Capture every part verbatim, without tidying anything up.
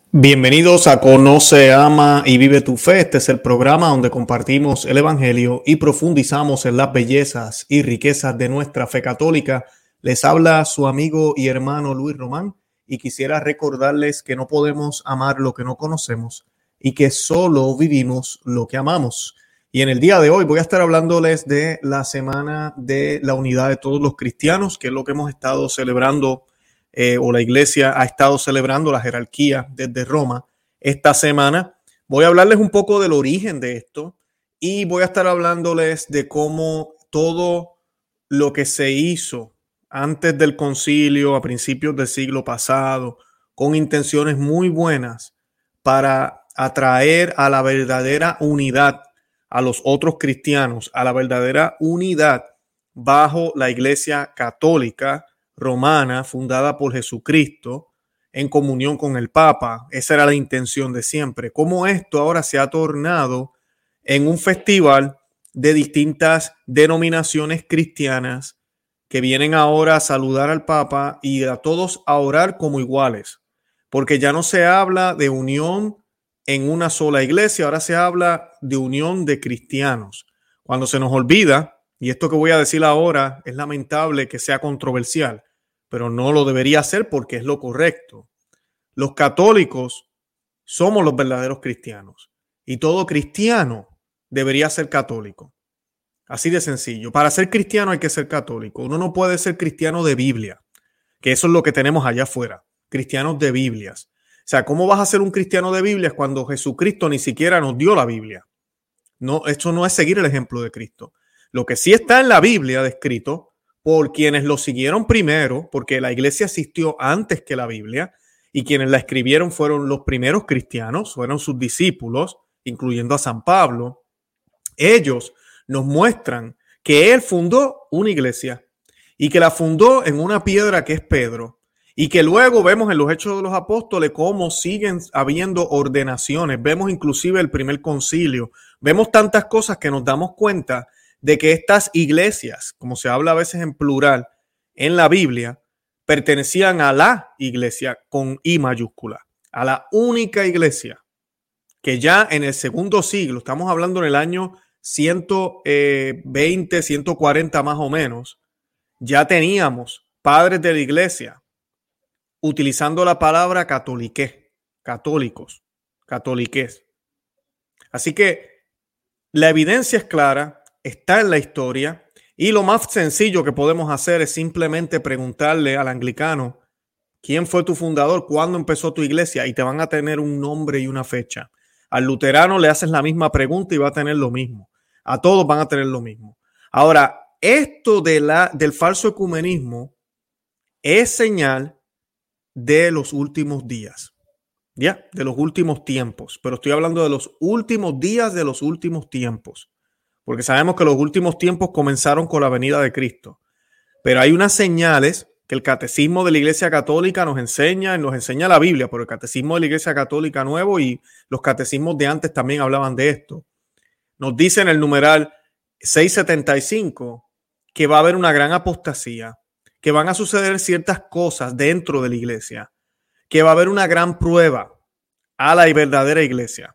Bienvenidos a Conoce, Ama y Vive tu Fe. Este es el programa donde compartimos el Evangelio y profundizamos en las bellezas y riquezas de nuestra fe católica. Les habla su amigo y hermano Luis Román y quisiera recordarles que no podemos amar lo que no conocemos y que solo vivimos lo que amamos. Y en el día de hoy voy a estar hablándoles de la Semana de la Unidad de Todos los Cristianos, que es lo que hemos estado celebrando Eh, o la iglesia ha estado celebrando, la jerarquía desde Roma esta semana. Voy a hablarles un poco del origen de esto y voy a estar hablándoles de cómo todo lo que se hizo antes del concilio, a principios del siglo pasado, con intenciones muy buenas para atraer a la verdadera unidad a los otros cristianos, a la verdadera unidad bajo la iglesia católica romana, fundada por Jesucristo, en comunión con el Papa. Esa era la intención de siempre. Cómo esto ahora se ha tornado en un festival de distintas denominaciones cristianas que vienen ahora a saludar al Papa y a todos a orar como iguales, porque ya no se habla de unión en una sola iglesia, ahora se habla de unión de cristianos. Cuando se nos olvida, y esto que voy a decir ahora es lamentable que sea controversial, pero no lo debería hacer porque es lo correcto. Los católicos somos los verdaderos cristianos y todo cristiano debería ser católico. Así de sencillo. Para ser cristiano hay que ser católico. Uno no puede ser cristiano de Biblia, que eso es lo que tenemos allá afuera, cristianos de Biblias. O sea, ¿cómo vas a ser un cristiano de Biblias cuando Jesucristo ni siquiera nos dio la Biblia? No, esto no es seguir el ejemplo de Cristo. Lo que sí está en la Biblia descrito por quienes lo siguieron primero, porque la iglesia existió antes que la Biblia, y quienes la escribieron fueron los primeros cristianos, fueron sus discípulos, incluyendo a San Pablo. Ellos nos muestran que él fundó una iglesia y que la fundó en una piedra que es Pedro, y que luego vemos en los Hechos de los Apóstoles cómo siguen habiendo ordenaciones. Vemos inclusive el primer concilio. Vemos tantas cosas que nos damos cuenta de que estas iglesias, como se habla a veces en plural en la Biblia, pertenecían a la iglesia con I mayúscula, a la única iglesia que ya en el segundo siglo, estamos hablando en el año ciento veinte, ciento cuarenta más o menos, ya teníamos padres de la iglesia utilizando la palabra catoliqué, católicos, catoliqués. Así que la evidencia es clara, está en la historia, y lo más sencillo que podemos hacer es simplemente preguntarle al anglicano quién fue tu fundador, cuándo empezó tu iglesia, y te van a tener un nombre y una fecha. Al luterano le haces la misma pregunta y va a tener lo mismo. A todos van a tener lo mismo. Ahora, esto de la, del falso ecumenismo es señal de los últimos días, ya, de los últimos tiempos, pero estoy hablando de los últimos días de los últimos tiempos. Porque sabemos que los últimos tiempos comenzaron con la venida de Cristo. Pero hay unas señales que el catecismo de la Iglesia Católica nos enseña, nos enseña la Biblia, pero el catecismo de la Iglesia Católica nuevo y los catecismos de antes también hablaban de esto. Nos dice en el numeral seiscientos setenta y cinco que va a haber una gran apostasía, que van a suceder ciertas cosas dentro de la Iglesia, que va a haber una gran prueba a la verdadera Iglesia.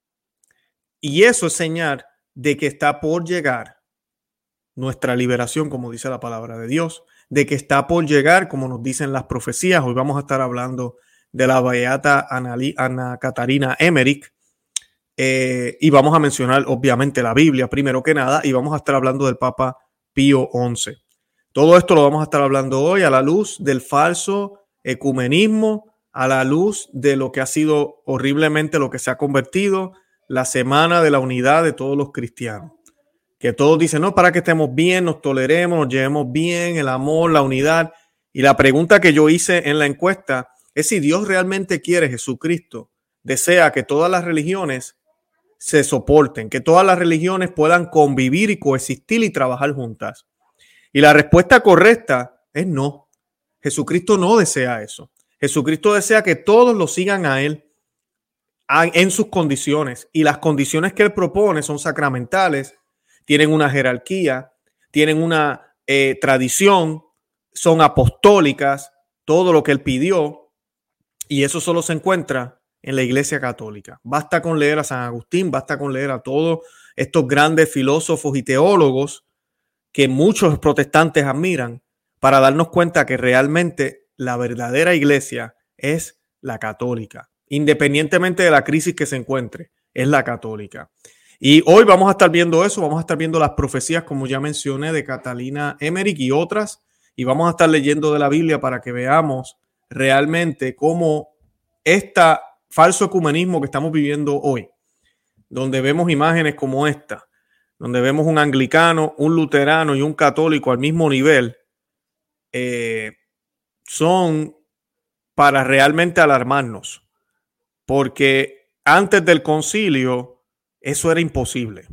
Y eso es señal de que está por llegar nuestra liberación, como dice la palabra de Dios, de que está por llegar, como nos dicen las profecías. Hoy vamos a estar hablando de la beata Ana, Ana Catarina Emmerich, eh, y vamos a mencionar obviamente la Biblia primero que nada, y vamos a estar hablando del Papa Pío once. Todo esto lo vamos a estar hablando hoy a la luz del falso ecumenismo, a la luz de lo que ha sido horriblemente lo que se ha convertido la semana de la unidad de todos los cristianos. Que todos dicen, no, para que estemos bien, nos toleremos, nos llevemos bien, el amor, la unidad. Y la pregunta que yo hice en la encuesta es si Dios realmente quiere, Jesucristo desea que todas las religiones se soporten, que todas las religiones puedan convivir y coexistir y trabajar juntas. Y la respuesta correcta es no. Jesucristo no desea eso. Jesucristo desea que todos lo sigan a él en sus condiciones, y las condiciones que él propone son sacramentales, tienen una jerarquía, tienen una eh, tradición, son apostólicas, todo lo que él pidió, y eso solo se encuentra en la Iglesia Católica. Basta con leer a San Agustín, basta con leer a todos estos grandes filósofos y teólogos que muchos protestantes admiran para darnos cuenta que realmente la verdadera iglesia es la católica, independientemente de la crisis que se encuentre, es la católica. Y hoy vamos a estar viendo eso, vamos a estar viendo las profecías, como ya mencioné, de Catalina Emmerich y otras, y vamos a estar leyendo de la Biblia para que veamos realmente cómo este falso ecumenismo que estamos viviendo hoy, donde vemos imágenes como esta, donde vemos un anglicano, un luterano y un católico al mismo nivel, eh, son para realmente alarmarnos, porque antes del concilio eso era imposible.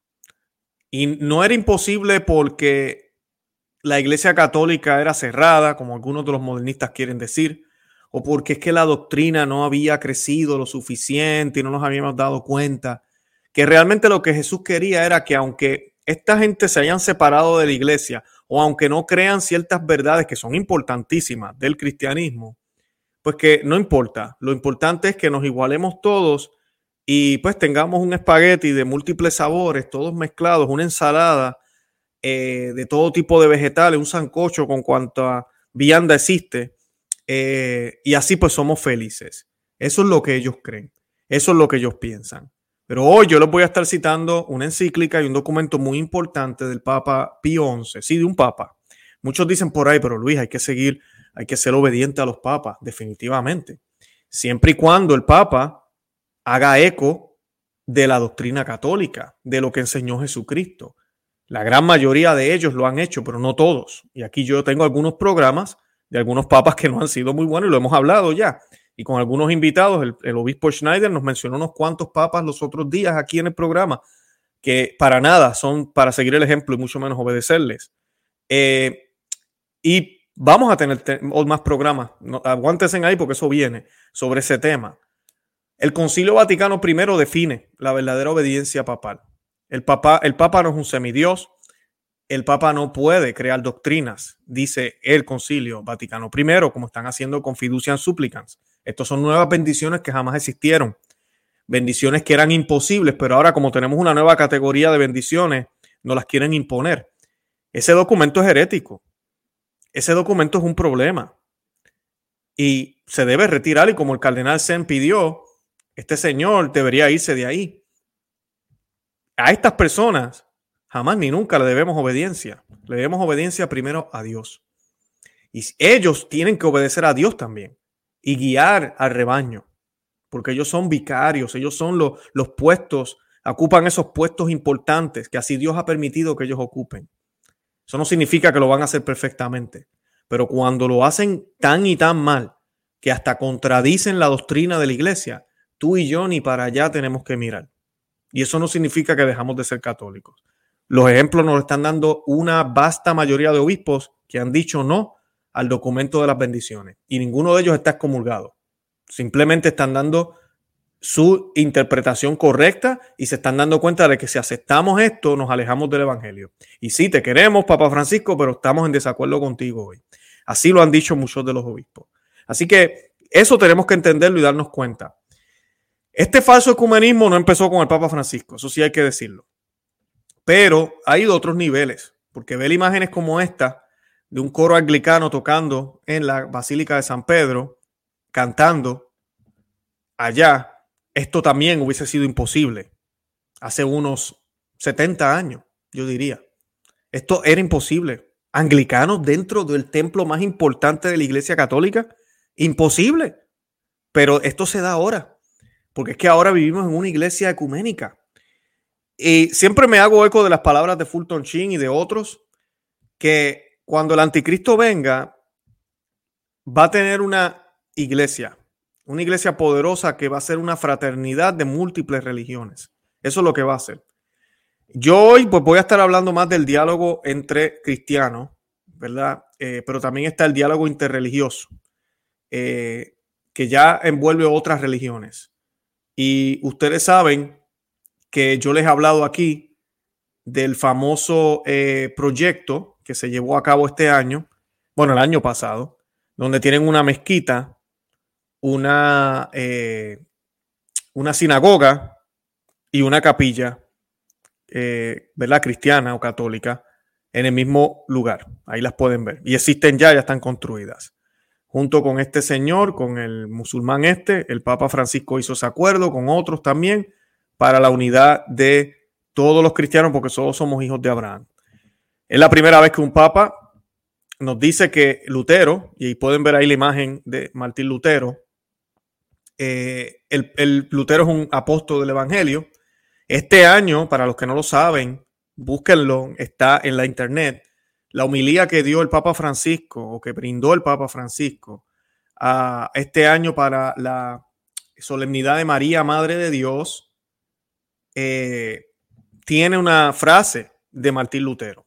Y no era imposible porque la Iglesia Católica era cerrada, como algunos de los modernistas quieren decir, o porque es que la doctrina no había crecido lo suficiente y no nos habíamos dado cuenta que realmente lo que Jesús quería era que aunque esta gente se hayan separado de la iglesia o aunque no crean ciertas verdades que son importantísimas del cristianismo, pues que no importa. Lo importante es que nos igualemos todos y pues tengamos un espagueti de múltiples sabores, todos mezclados, una ensalada eh, de todo tipo de vegetales, un sancocho con cuanta vianda existe, eh, y así pues somos felices. Eso es lo que ellos creen, eso es lo que ellos piensan. Pero hoy yo les voy a estar citando una encíclica y un documento muy importante del Papa Pío once, sí, de un papa. Muchos dicen por ahí, pero Luis, hay que seguir, hay que ser obediente a los papas, definitivamente. Siempre y cuando el papa haga eco de la doctrina católica, de lo que enseñó Jesucristo. La gran mayoría de ellos lo han hecho, pero no todos. Y aquí yo tengo algunos programas de algunos papas que no han sido muy buenos y lo hemos hablado ya. Y con algunos invitados, el, el obispo Schneider nos mencionó unos cuantos papas los otros días aquí en el programa que para nada son para seguir el ejemplo y mucho menos obedecerles. Eh, y vamos a tener te- más programas. No, aguántense ahí porque eso viene sobre ese tema. El Concilio Vaticano primero define la verdadera obediencia papal. El papa, el papa no es un semidios. El papa no puede crear doctrinas, dice el Concilio Vaticano primero, como están haciendo con Fiduciam Supplicans. Estas son nuevas bendiciones que jamás existieron. Bendiciones que eran imposibles, pero ahora como tenemos una nueva categoría de bendiciones, nos las quieren imponer. Ese documento es herético. Ese documento es un problema. Y se debe retirar, y como el cardenal Zen pidió, este señor debería irse de ahí. A estas personas jamás ni nunca le debemos obediencia. Le debemos obediencia primero a Dios. Y ellos tienen que obedecer a Dios también y guiar al rebaño, porque ellos son vicarios, ellos son los, los puestos, ocupan esos puestos importantes que así Dios ha permitido que ellos ocupen. Eso no significa que lo van a hacer perfectamente, pero cuando lo hacen tan y tan mal que hasta contradicen la doctrina de la iglesia, tú y yo ni para allá tenemos que mirar. Y eso no significa que dejamos de ser católicos. Los ejemplos nos están dando una vasta mayoría de obispos que han dicho no al documento de las bendiciones y ninguno de ellos está excomulgado. Simplemente están dando su interpretación correcta y se están dando cuenta de que si aceptamos esto nos alejamos del evangelio. Y sí, te queremos, Papa Francisco, pero estamos en desacuerdo contigo hoy. Así lo han dicho muchos de los obispos. Así que eso tenemos que entenderlo y darnos cuenta. Este falso ecumenismo no empezó con el Papa Francisco, eso sí hay que decirlo. Pero ha ido a otros niveles, porque ver imágenes como esta de un coro anglicano tocando en la Basílica de San Pedro, cantando allá, esto también hubiese sido imposible hace unos setenta años, yo diría. Esto era imposible. Anglicanos dentro del templo más importante de la Iglesia Católica, imposible. Pero esto se da ahora, porque es que ahora vivimos en una iglesia ecuménica. Y siempre me hago eco de las palabras de Fulton Sheen y de otros, que cuando el anticristo venga, va a tener una iglesia, una iglesia poderosa que va a ser una fraternidad de múltiples religiones. Eso es lo que va a ser. Yo hoy pues voy a estar hablando más del diálogo entre cristianos, ¿verdad? Eh, pero también está el diálogo interreligioso, eh, que ya envuelve otras religiones. Y ustedes saben que yo les he hablado aquí del famoso eh, proyecto que se llevó a cabo este año, bueno, el año pasado, donde tienen una mezquita, una, eh, una sinagoga y una capilla, eh, ¿verdad? Cristiana o católica, en el mismo lugar. Ahí las pueden ver. Y existen ya, ya están construidas. Junto con este señor, con el musulmán este, el Papa Francisco hizo ese acuerdo con otros también para la unidad de todos los cristianos, porque todos somos hijos de Abraham. Es la primera vez que un papa nos dice que Lutero, y pueden ver ahí la imagen de Martín Lutero, eh, el, el Lutero es un apóstol del Evangelio. Este año, para los que no lo saben, búsquenlo, está en la internet, la homilía que dio el Papa Francisco, o que brindó el Papa Francisco a este año para la solemnidad de María, Madre de Dios, eh, tiene una frase de Martín Lutero,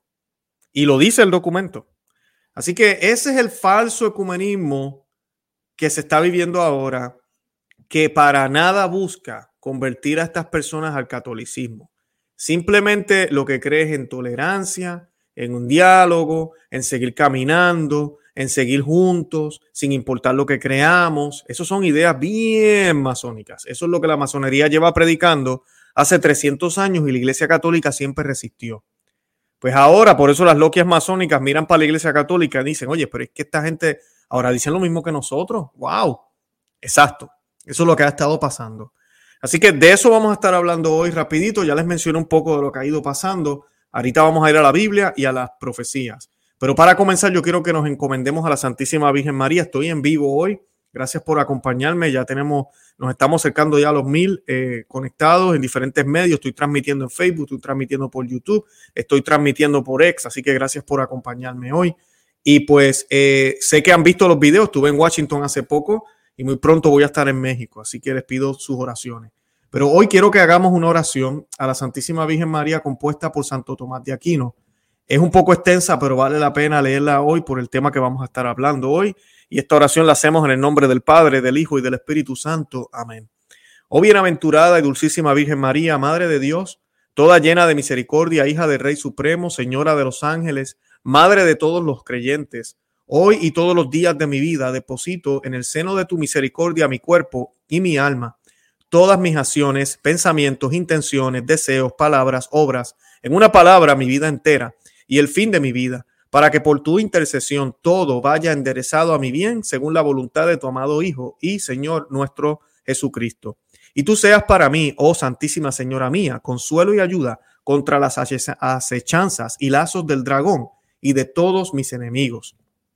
y lo dice el documento. Así que ese es el falso ecumenismo que se está viviendo ahora, que para nada busca convertir a estas personas al catolicismo. Simplemente lo que cree es en tolerancia, en un diálogo, en seguir caminando, en seguir juntos, sin importar lo que creamos. Esas son ideas bien masónicas. Eso es lo que la masonería lleva predicando hace trescientos años y la Iglesia Católica siempre resistió. Pues ahora, por eso las logias masónicas miran para la Iglesia Católica y dicen, oye, pero es que esta gente ahora dicen lo mismo que nosotros. ¡Wow! Exacto. Eso es lo que ha estado pasando. Así que de eso vamos a estar hablando hoy rapidito. Ya les mencioné un poco de lo que ha ido pasando. Ahorita vamos a ir a la Biblia y a las profecías. Pero para comenzar, yo quiero que nos encomendemos a la Santísima Virgen María. Estoy en vivo hoy. Gracias por acompañarme. Ya tenemos, nos estamos acercando ya a los mil eh, conectados en diferentes medios. Estoy transmitiendo en Facebook, estoy transmitiendo por YouTube, estoy transmitiendo por X. Así que gracias por acompañarme hoy. Y pues eh, sé que han visto los videos. Estuve en Washington hace poco y muy pronto voy a estar en México. Así que les pido sus oraciones. Pero hoy quiero que hagamos una oración a la Santísima Virgen María compuesta por Santo Tomás de Aquino. Es un poco extensa, pero vale la pena leerla hoy por el tema que vamos a estar hablando hoy. Y esta oración la hacemos en el nombre del Padre, del Hijo y del Espíritu Santo. Amén. Oh bienaventurada y dulcísima Virgen María, Madre de Dios, toda llena de misericordia, hija del Rey Supremo, Señora de los ángeles, Madre de todos los creyentes, hoy y todos los días de mi vida deposito en el seno de tu misericordia mi cuerpo y mi alma, todas mis acciones, pensamientos, intenciones, deseos, palabras, obras, en una palabra mi vida entera y el fin de mi vida, para que por tu intercesión todo vaya enderezado a mi bien según la voluntad de tu amado Hijo y Señor nuestro Jesucristo. Y tú seas para mí, oh Santísima Señora mía, consuelo y ayuda contra las acechanzas y lazos del dragón y de todos mis enemigos.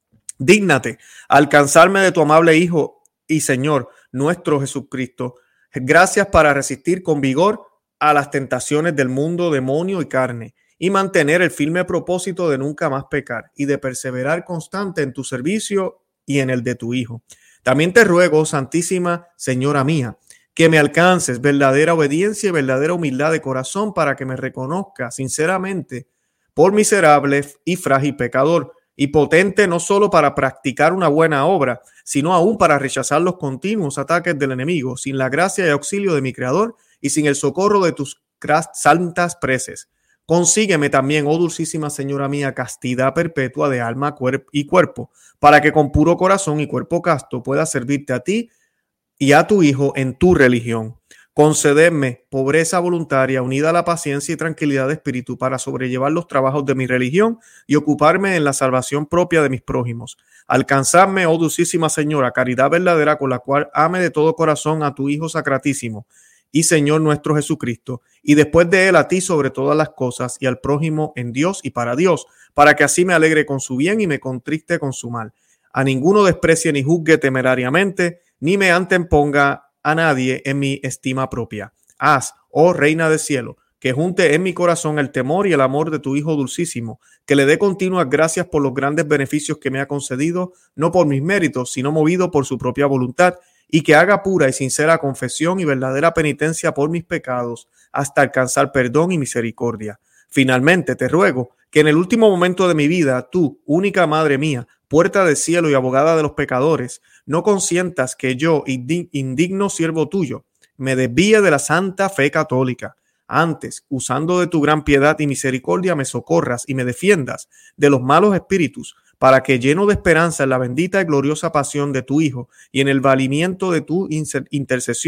Dígnate alcanzarme de tu amable Hijo y Señor nuestro Jesucristo, gracias para resistir con vigor a las tentaciones del mundo, demonio y carne, y mantener el firme propósito de nunca más pecar y de perseverar constante en tu servicio y en el de tu Hijo. También te ruego, Santísima Señora mía, que me alcances verdadera obediencia y verdadera humildad de corazón para que me reconozca sinceramente por miserable y frágil pecador, y potente no solo para practicar una buena obra, sino aún para rechazar los continuos ataques del enemigo, sin la gracia y auxilio de mi Creador y sin el socorro de tus santas preces. Consígueme también, oh dulcísima Señora mía, castidad perpetua de alma cuerpo y cuerpo, para que con puro corazón y cuerpo casto pueda servirte a ti y a tu Hijo en tu religión. Concededme pobreza voluntaria unida a la paciencia y tranquilidad de espíritu para sobrellevar los trabajos de mi religión y ocuparme en la salvación propia de mis prójimos. Alcanzadme, oh dulcísima Señora, caridad verdadera con la cual ame de todo corazón a tu Hijo sacratísimo y Señor nuestro Jesucristo, y después de él a ti sobre todas las cosas y al prójimo en Dios y para Dios, para que así me alegre con su bien y me contriste con su mal. A ninguno desprecie ni juzgue temerariamente, ni me anteponga a nadie en mi estima propia. Haz, oh Reina del Cielo, que junte en mi corazón el temor y el amor de tu Hijo dulcísimo, que le dé continuas gracias por los grandes beneficios que me ha concedido, no por mis méritos, sino movido por su propia voluntad, y que haga pura y sincera confesión y verdadera penitencia por mis pecados, hasta alcanzar perdón y misericordia. Finalmente, te ruego que en el último momento de mi vida, tú, única Madre mía, puerta del cielo y abogada de los pecadores, no consientas que yo, indigno siervo tuyo, me desvíe de la santa fe católica. Antes, usando de tu gran piedad y misericordia, me socorras y me defiendas de los malos espíritus, para que, lleno de esperanza en la bendita y gloriosa pasión de tu Hijo y en el valimiento de tu intercesión,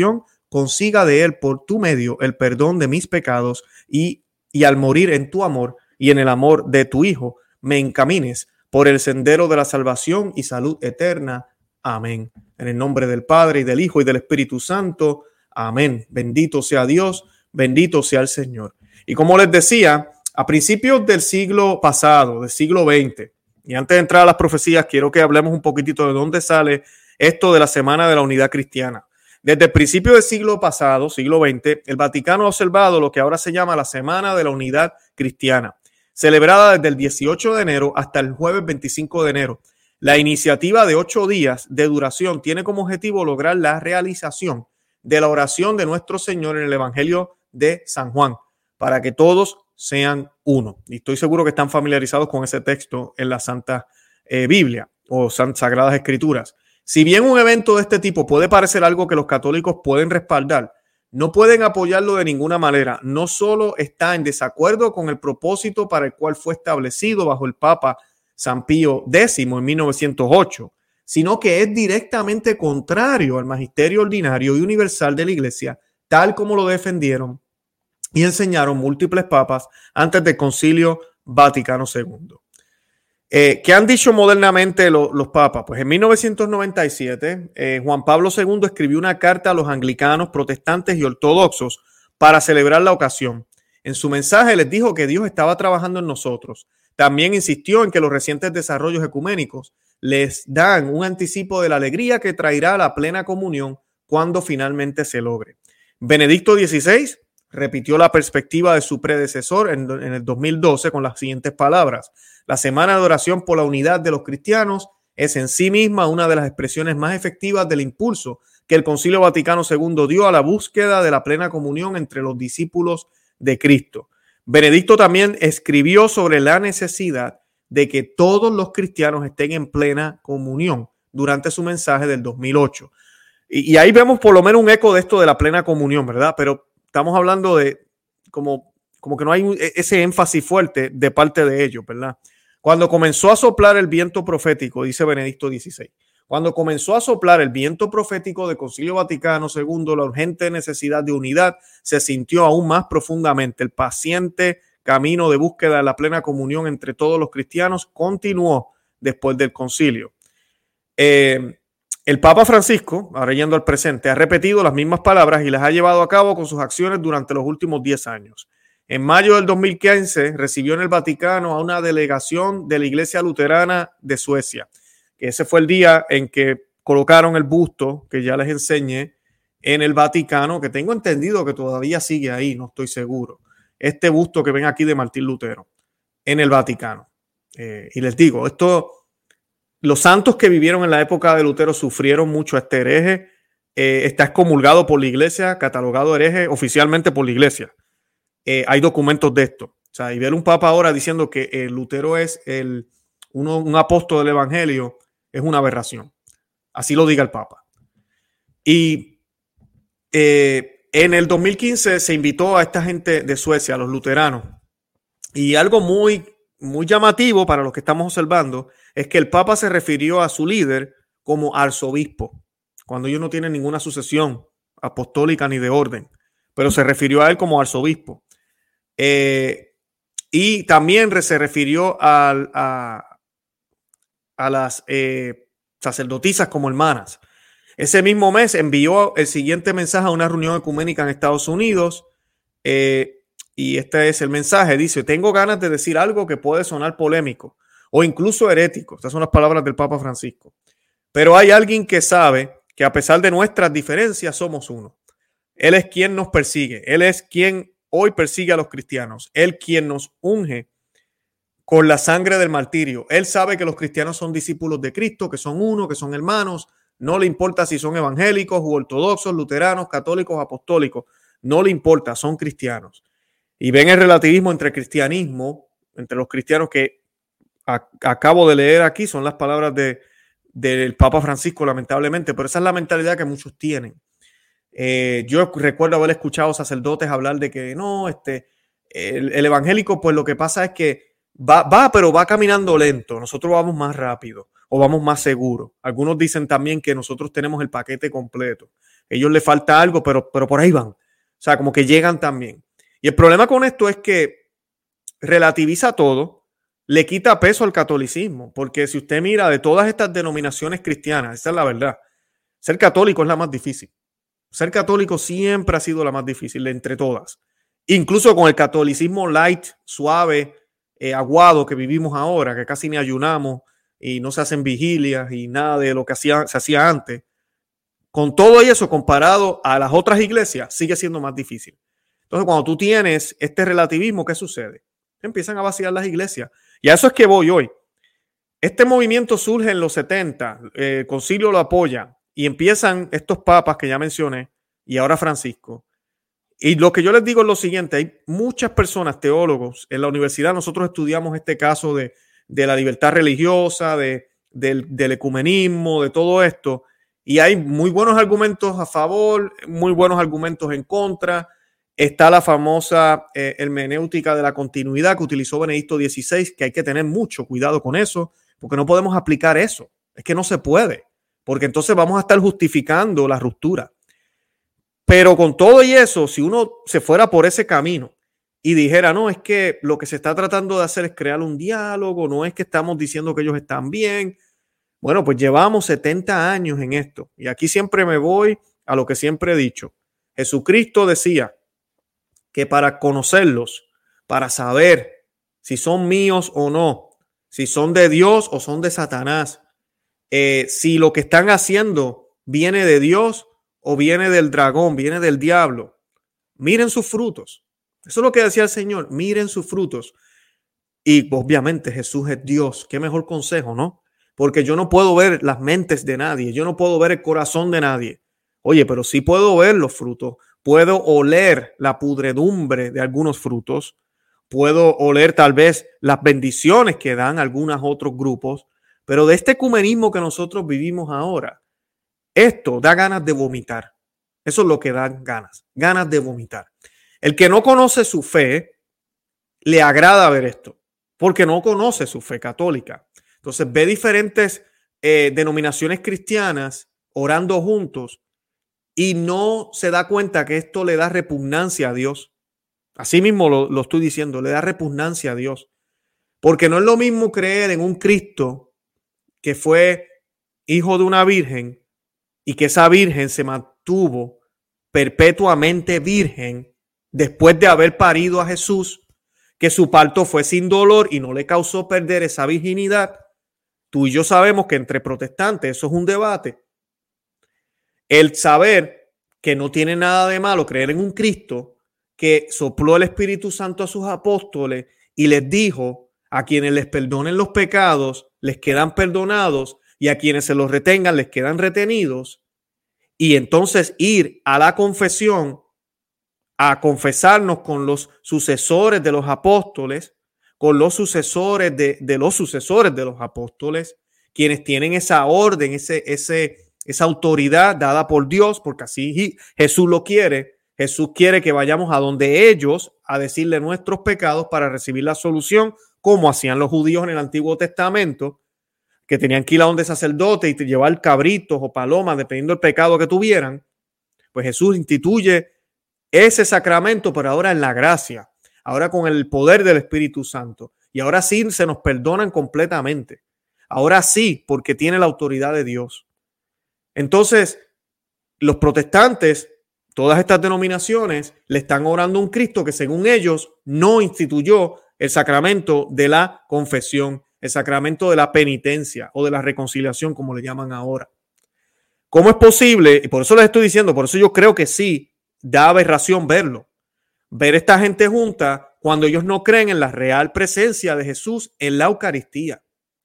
consiga de él por tu medio el perdón de mis pecados y, y al morir en tu amor y en el amor de tu Hijo, me encamines por el sendero de la salvación y salud eterna. Amén. En el nombre del Padre y del Hijo y del Espíritu Santo. Amén. Bendito sea Dios, bendito sea el Señor. Y como les decía, a principios del siglo pasado, del siglo veinte, y antes de entrar a las profecías, quiero que hablemos un poquitito de dónde sale esto de la Semana de la Unidad Cristiana. Desde el principio del siglo pasado, siglo veinte, el Vaticano ha observado lo que ahora se llama la Semana de la Unidad Cristiana, celebrada desde el dieciocho de enero hasta el jueves veinticinco de enero. La iniciativa de ocho días de duración tiene como objetivo lograr la realización de la oración de nuestro Señor en el Evangelio de San Juan, para que todos sean uno. Y estoy seguro que están familiarizados con ese texto en la Santa eh, Biblia o Sagradas Escrituras. Si bien un evento de este tipo puede parecer algo que los católicos pueden respaldar, no pueden apoyarlo de ninguna manera. No solo está en desacuerdo con el propósito para el cual fue establecido bajo el Papa San Pío décimo en mil novecientos ocho, sino que es directamente contrario al magisterio ordinario y universal de la Iglesia, tal como lo defendieron y enseñaron múltiples papas antes del Concilio Vaticano segundo. Eh, ¿Qué han dicho modernamente lo, los papas? Pues en mil novecientos noventa y siete, eh, Juan Pablo segundo escribió una carta a los anglicanos, protestantes y ortodoxos para celebrar la ocasión. En su mensaje les dijo que Dios estaba trabajando en nosotros. También insistió en que los recientes desarrollos ecuménicos les dan un anticipo de la alegría que traerá la plena comunión cuando finalmente se logre. Benedicto dieciséis repitió la perspectiva de su predecesor en, en el dos mil doce con las siguientes palabras: la semana de oración por la unidad de los cristianos es en sí misma una de las expresiones más efectivas del impulso que el Concilio Vaticano segundo dio a la búsqueda de la plena comunión entre los discípulos de Cristo. Benedicto también escribió sobre la necesidad de que todos los cristianos estén en plena comunión durante su mensaje del dos mil ocho. Y, y ahí vemos por lo menos un eco de esto de la plena comunión, ¿verdad? Pero estamos hablando de como, como que no hay ese énfasis fuerte de parte de ellos, ¿verdad? Cuando comenzó a soplar el viento profético, dice Benedicto dieciséis, cuando comenzó a soplar el viento profético del Concilio Vaticano segundo, la urgente necesidad de unidad se sintió aún más profundamente. El paciente camino de búsqueda de la plena comunión entre todos los cristianos continuó después del concilio. Eh, el Papa Francisco, ahora yendo al presente, ha repetido las mismas palabras y las ha llevado a cabo con sus acciones durante los últimos diez años. En mayo del dos mil quince recibió en el Vaticano a una delegación de la Iglesia Luterana de Suecia, que ese fue el día en que colocaron el busto que ya les enseñé en el Vaticano, que tengo entendido que todavía sigue ahí, no estoy seguro. Este busto que ven aquí de Martín Lutero en el Vaticano. Eh, y les digo, esto, los santos que vivieron en la época de Lutero sufrieron mucho a este hereje. Eh, está excomulgado por la Iglesia, catalogado hereje oficialmente por la Iglesia. Eh, hay documentos de esto. O sea, y ver un papa ahora diciendo que eh, Lutero es el, uno, un apóstol del Evangelio es una aberración. Así lo diga el Papa. Y eh, en el dos mil quince se invitó a esta gente de Suecia, a los luteranos. Y algo muy, muy llamativo para los que estamos observando es que el Papa se refirió a su líder como arzobispo, cuando ellos no tienen ninguna sucesión apostólica ni de orden, pero se refirió a él como arzobispo. Eh, y también se refirió a, a, a las eh, sacerdotisas como hermanas. Ese mismo mes envió el siguiente mensaje a una reunión ecuménica en Estados Unidos. Eh, y este es el mensaje. Dice: tengo ganas de decir algo que puede sonar polémico o incluso herético. Estas son las palabras del Papa Francisco. Pero hay alguien que sabe que a pesar de nuestras diferencias somos uno. Él es quien nos persigue. Él es quien hoy persigue a los cristianos. Él quien nos unge con la sangre del martirio. Él sabe que los cristianos son discípulos de Cristo, que son uno, que son hermanos. No le importa si son evangélicos u ortodoxos, luteranos, católicos, apostólicos. No le importa, son cristianos. Y ven el relativismo entre cristianismo, entre los cristianos que a, acabo de leer aquí, son las palabras de, del Papa Francisco, lamentablemente. Pero esa es la mentalidad que muchos tienen. Eh, yo recuerdo haber escuchado sacerdotes hablar de que no, este, el, el evangélico, pues lo que pasa es que va, va, pero va caminando lento. Nosotros vamos más rápido. o vamos más seguros. Algunos dicen también que nosotros tenemos el paquete completo. A ellos les falta algo, pero, pero por ahí van. O sea, como que llegan también. Y el problema con esto es que relativiza todo, le quita peso al catolicismo, porque si usted mira de todas estas denominaciones cristianas, esa es la verdad, ser católico es la más difícil. Ser católico siempre ha sido la más difícil de entre todas. Incluso con el catolicismo light, suave, eh, aguado que vivimos ahora, que casi ni ayunamos y no se hacen vigilias y nada de lo que hacía, se hacía antes. Con todo eso comparado a las otras iglesias, sigue siendo más difícil. Entonces, cuando tú tienes este relativismo, ¿qué sucede? Empiezan a vaciar las iglesias. Y a eso es que voy hoy. Este movimiento surge en los setenta, eh, el concilio lo apoya y empiezan estos papas que ya mencioné y ahora Francisco. Y lo que yo les digo es lo siguiente, hay muchas personas, teólogos, en la universidad nosotros estudiamos este caso de, de la libertad religiosa, de, del, del ecumenismo, de todo esto, y hay muy buenos argumentos a favor, muy buenos argumentos en contra. Está la famosa eh, hermenéutica de la continuidad que utilizó Benedicto dieciséis, que hay que tener mucho cuidado con eso, porque no podemos aplicar eso. Es que no se puede, porque entonces vamos a estar justificando la ruptura. Pero con todo y eso, si uno se fuera por ese camino y dijera, no, es que lo que se está tratando de hacer es crear un diálogo, no es que estamos diciendo que ellos están bien. Bueno, pues llevamos setenta años en esto. Y aquí siempre me voy a lo que siempre he dicho. Jesucristo decía que para conocerlos, para saber si son míos o no, si son de Dios o son de Satanás, eh, si lo que están haciendo viene de Dios o viene del dragón, viene del diablo, miren sus frutos. Eso es lo que decía el Señor, miren sus frutos. Y obviamente Jesús es Dios. Qué mejor consejo, ¿no? Porque yo no puedo ver las mentes de nadie, yo no puedo ver el corazón de nadie. Oye, pero sí puedo ver los frutos. Puedo oler la pudredumbre de algunos frutos. Puedo oler tal vez las bendiciones que dan algunos otros grupos. Pero de este ecumenismo que nosotros vivimos ahora, esto da ganas de vomitar. Eso es lo que dan ganas, ganas de vomitar. El que no conoce su fe, le agrada ver esto, porque no conoce su fe católica. Entonces ve diferentes eh, denominaciones cristianas orando juntos y no se da cuenta que esto le da repugnancia a Dios. Así mismo lo, lo estoy diciendo, le da repugnancia a Dios. Porque no es lo mismo creer en un Cristo que fue hijo de una virgen y que esa virgen se mantuvo perpetuamente virgen después de haber parido a Jesús, que su parto fue sin dolor y no le causó perder esa virginidad. Tú y yo sabemos que entre protestantes eso es un debate. El saber que no tiene nada de malo creer en un Cristo que sopló el Espíritu Santo a sus apóstoles y les dijo: a quienes les perdonen los pecados les quedan perdonados y a quienes se los retengan les quedan retenidos. Y entonces ir a la confesión a confesarnos con los sucesores de los apóstoles, con los sucesores de, de los sucesores de los apóstoles, quienes tienen esa orden, ese, ese, esa autoridad dada por Dios, porque así Jesús lo quiere. Jesús quiere que vayamos a donde ellos a decirle nuestros pecados para recibir la solución, como hacían los judíos en el Antiguo Testamento, que tenían que ir a donde sacerdote y llevar cabritos o palomas, dependiendo del pecado que tuvieran. Pues Jesús instituye ese sacramento, pero ahora en la gracia, ahora con el poder del Espíritu Santo. Y ahora sí se nos perdonan completamente. Ahora sí, porque tiene la autoridad de Dios. Entonces, los protestantes, todas estas denominaciones, le están orando a un Cristo que según ellos no instituyó el sacramento de la confesión, el sacramento de la penitencia o de la reconciliación, como le llaman ahora. ¿Cómo es posible? Y por eso les estoy diciendo, por eso yo creo que sí, da aberración verlo. Ver esta gente junta cuando ellos no creen en la real presencia de Jesús en la Eucaristía.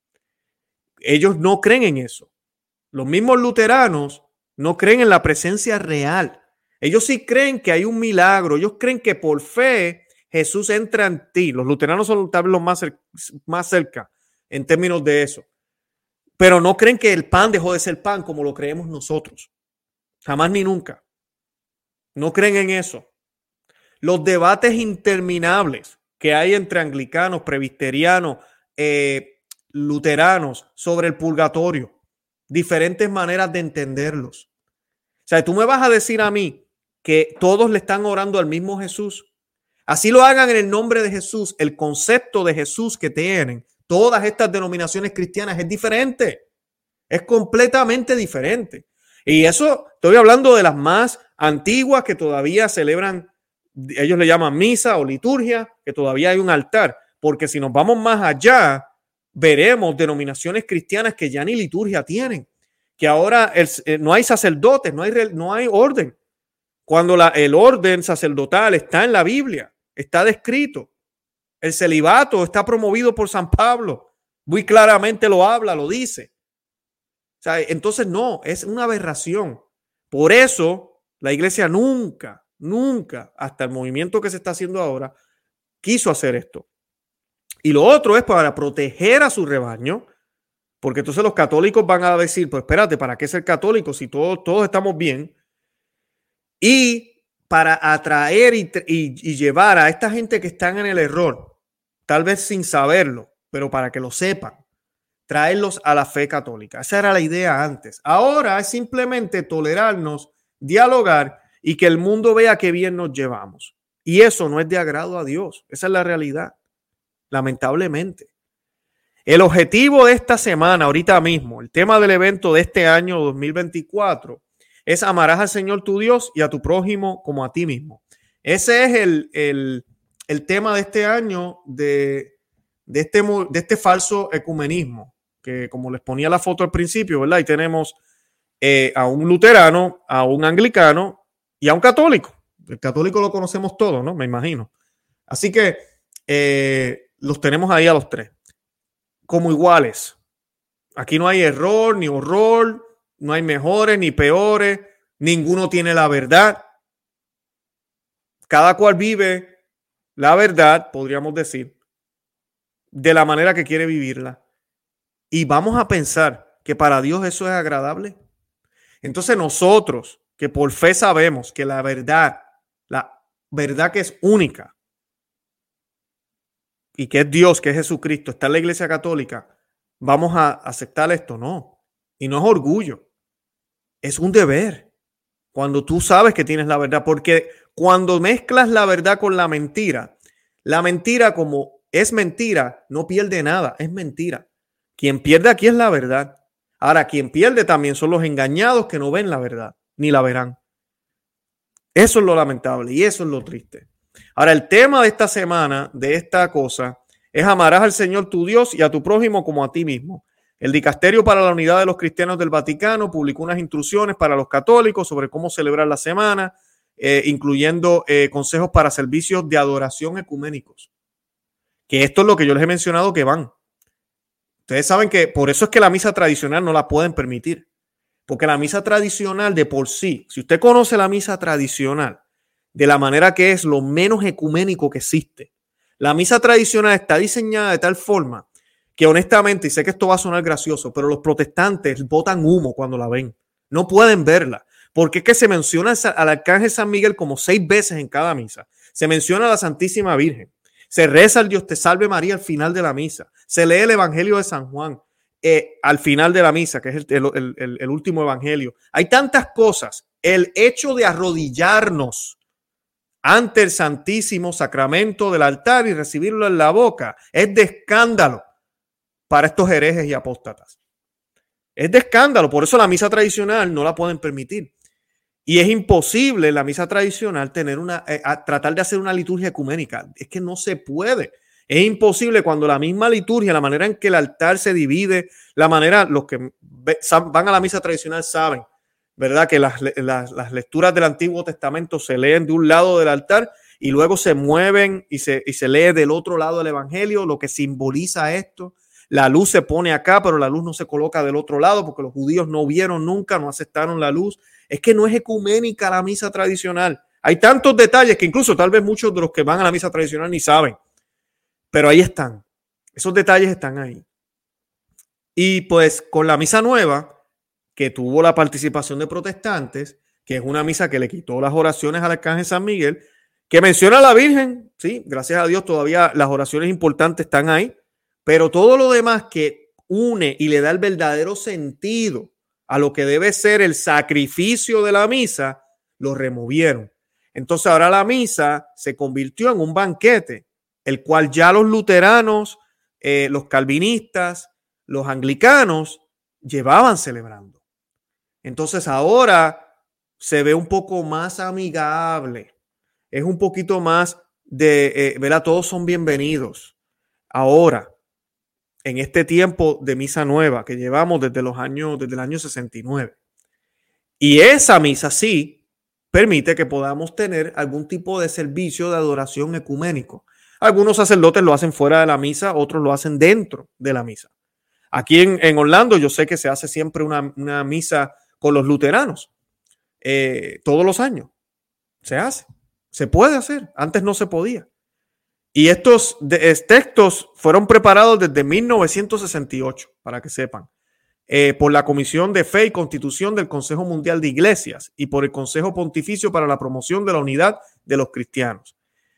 Ellos no creen en eso. Los mismos luteranos no creen en la presencia real. Ellos sí creen que hay un milagro. Ellos creen que por fe Jesús entra en ti. Los luteranos son tal vez los más, más cerca en términos de eso. Pero no creen que el pan dejó de ser pan como lo creemos nosotros. Jamás ni nunca. No creen en eso. Los debates interminables que hay entre anglicanos, presbiterianos, eh, luteranos sobre el purgatorio, diferentes maneras de entenderlos. O sea, tú me vas a decir a mí que todos le están orando al mismo Jesús. Así lo hagan en el nombre de Jesús. El concepto de Jesús que tienen todas estas denominaciones cristianas es diferente. Es completamente diferente. Y eso estoy hablando de las más antiguas que todavía celebran, ellos le llaman misa o liturgia, que todavía hay un altar. Porque si nos vamos más allá, veremos denominaciones cristianas que ya ni liturgia tienen. Que ahora el, no hay sacerdotes, no hay, no hay orden. Cuando la, el orden sacerdotal está en la Biblia, está descrito. El celibato está promovido por San Pablo. Muy claramente lo habla, lo dice. O sea, entonces no, es una aberración. Por eso la iglesia nunca, nunca, hasta el movimiento que se está haciendo ahora, quiso hacer esto. Y lo otro es para proteger a su rebaño, porque entonces los católicos van a decir, pues espérate, ¿para qué ser católico si todos, todos estamos bien? Y para atraer y, y, y llevar a esta gente que están en el error, tal vez sin saberlo, pero para que lo sepan, traerlos a la fe católica. Esa era la idea antes. Ahora es simplemente tolerarnos, dialogar y que el mundo vea qué bien nos llevamos. Y eso no es de agrado a Dios. Esa es la realidad, lamentablemente. El objetivo de esta semana, ahorita mismo, el tema del evento de este año dos mil veinticuatro, es amarás al Señor tu Dios y a tu prójimo como a ti mismo. Ese es el, el, el tema de este año de, de, este, de este falso ecumenismo, que como les ponía la foto al principio, ¿verdad? Y tenemos eh, a un luterano, a un anglicano y a un católico. El católico lo conocemos todos, ¿no? Me imagino. Así que eh, los tenemos ahí a los tres como iguales. Aquí no hay error ni horror, no hay mejores ni peores, ninguno tiene la verdad. Cada cual vive la verdad, podríamos decir, de la manera que quiere vivirla. Y vamos a pensar que para Dios eso es agradable. Entonces nosotros, que por fe sabemos que la verdad, la verdad que es única, y que es Dios, que es Jesucristo, está en la Iglesia Católica, ¿vamos a aceptar esto? No. Y no es orgullo, es un deber. Cuando tú sabes que tienes la verdad, porque cuando mezclas la verdad con la mentira, la mentira como es mentira, no pierde nada, es mentira. Quien pierde aquí es la verdad. Ahora, quien pierde también son los engañados que no ven la verdad, ni la verán. Eso es lo lamentable y eso es lo triste. Ahora, el tema de esta semana, de esta cosa, es amarás al Señor tu Dios y a tu prójimo como a ti mismo. El Dicasterio para la Unidad de los Cristianos del Vaticano publicó unas instrucciones para los católicos sobre cómo celebrar la semana, eh, incluyendo eh, consejos para servicios de adoración ecuménicos. Que esto es lo que yo les he mencionado que van. Ustedes saben que por eso es que la misa tradicional no la pueden permitir. Porque la misa tradicional de por sí, si usted conoce la misa tradicional, de la manera que es lo menos ecuménico que existe. La misa tradicional está diseñada de tal forma que honestamente, y sé que esto va a sonar gracioso, pero los protestantes botan humo cuando la ven. No pueden verla, porque es que se menciona al Arcángel San Miguel como seis veces en cada misa. Se menciona a la Santísima Virgen. Se reza el Dios te salve María al final de la misa. Se lee el Evangelio de San Juan eh, al final de la misa, que es el, el, el, el último evangelio. Hay tantas cosas. El hecho de arrodillarnos ante el Santísimo Sacramento del altar y recibirlo en la boca es de escándalo para estos herejes y apóstatas. Es de escándalo, por eso la misa tradicional no la pueden permitir. Y es imposible en la misa tradicional tener una, eh, tratar de hacer una liturgia ecuménica. Es que no se puede. Es imposible cuando la misma liturgia, la manera en que el altar se divide, la manera, los que van a la misa tradicional saben, ¿verdad? Que las, las, las lecturas del Antiguo Testamento se leen de un lado del altar y luego se mueven y se, y se lee del otro lado del Evangelio, lo que simboliza esto. La luz se pone acá, pero la luz no se coloca del otro lado porque los judíos no vieron nunca, no aceptaron la luz. Es que no es ecuménica la misa tradicional. Hay tantos detalles que incluso tal vez muchos de los que van a la misa tradicional ni saben. Pero ahí están. Esos detalles están ahí. Y pues con la misa nueva, que tuvo la participación de protestantes, que es una misa que le quitó las oraciones al Arcángel San Miguel, que menciona a la Virgen, sí, gracias a Dios todavía las oraciones importantes están ahí, pero todo lo demás que une y le da el verdadero sentido a lo que debe ser el sacrificio de la misa, lo removieron. Entonces ahora la misa se convirtió en un banquete, el cual ya los luteranos, eh, los calvinistas, los anglicanos llevaban celebrando. Entonces ahora se ve un poco más amigable, es un poquito más de, eh, ¿verdad? Todos son bienvenidos. Ahora, en este tiempo de misa nueva que llevamos desde los años, desde el año sesenta y nueve. Y esa misa sí permite que podamos tener algún tipo de servicio de adoración ecuménico. Algunos sacerdotes lo hacen fuera de la misa, otros lo hacen dentro de la misa. Aquí en, en Orlando yo sé que se hace siempre una, una misa con los luteranos. Eh, todos los años se hace. Se puede hacer. Antes no se podía. Y estos de, textos fueron preparados desde mil novecientos sesenta y ocho, para que sepan, eh, por la Comisión de Fe y Constitución del Consejo Mundial de Iglesias y por el Consejo Pontificio para la Promoción de la Unidad de los Cristianos.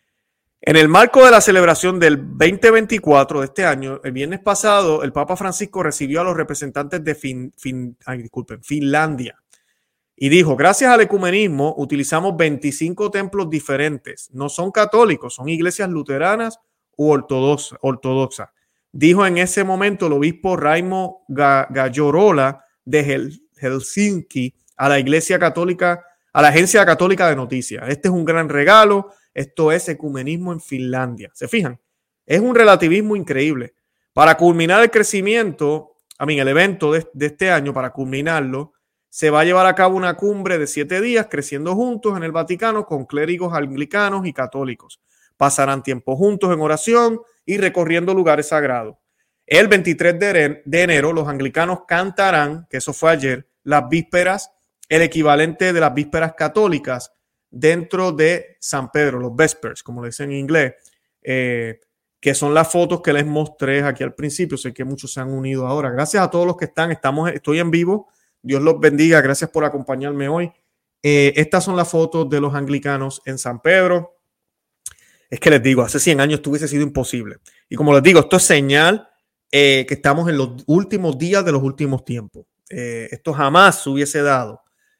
En el marco de la celebración del veinte veinticuatro de este año, el viernes pasado, el Papa Francisco recibió a los representantes de fin, fin, ay, disculpen, Finlandia. Y dijo, gracias al ecumenismo utilizamos veinticinco templos diferentes. No son católicos, son iglesias luteranas u ortodoxas. ortodoxa. Dijo en ese momento el obispo Raimo Gallorola de Hel Helsinki a la iglesia católica, a la agencia católica de noticias. Este es un gran regalo. Esto es ecumenismo en Finlandia. ¿Se fijan? Es un relativismo increíble. Para culminar el crecimiento, a mí, el evento de, de este año, para culminarlo, se va a llevar a cabo una cumbre de siete días creciendo juntos en el Vaticano con clérigos anglicanos y católicos. Pasarán tiempo juntos en oración y recorriendo lugares sagrados. El veintitrés de enero los anglicanos cantarán, que eso fue ayer, las vísperas, el equivalente de las vísperas católicas dentro de San Pedro, los Vespers, como le dicen en inglés, eh, que son las fotos que les mostré aquí al principio. Sé que muchos se han unido ahora. Gracias a todos los que están. Estamos, estoy en vivo. Dios los bendiga. Gracias por acompañarme hoy. Eh, estas son las fotos de los anglicanos en San Pedro. Es que les digo, hace cien años esto hubiese sido imposible. Y como les digo, esto es señal eh, que estamos en los últimos días de los últimos tiempos. Eh, esto jamás se hubiese dado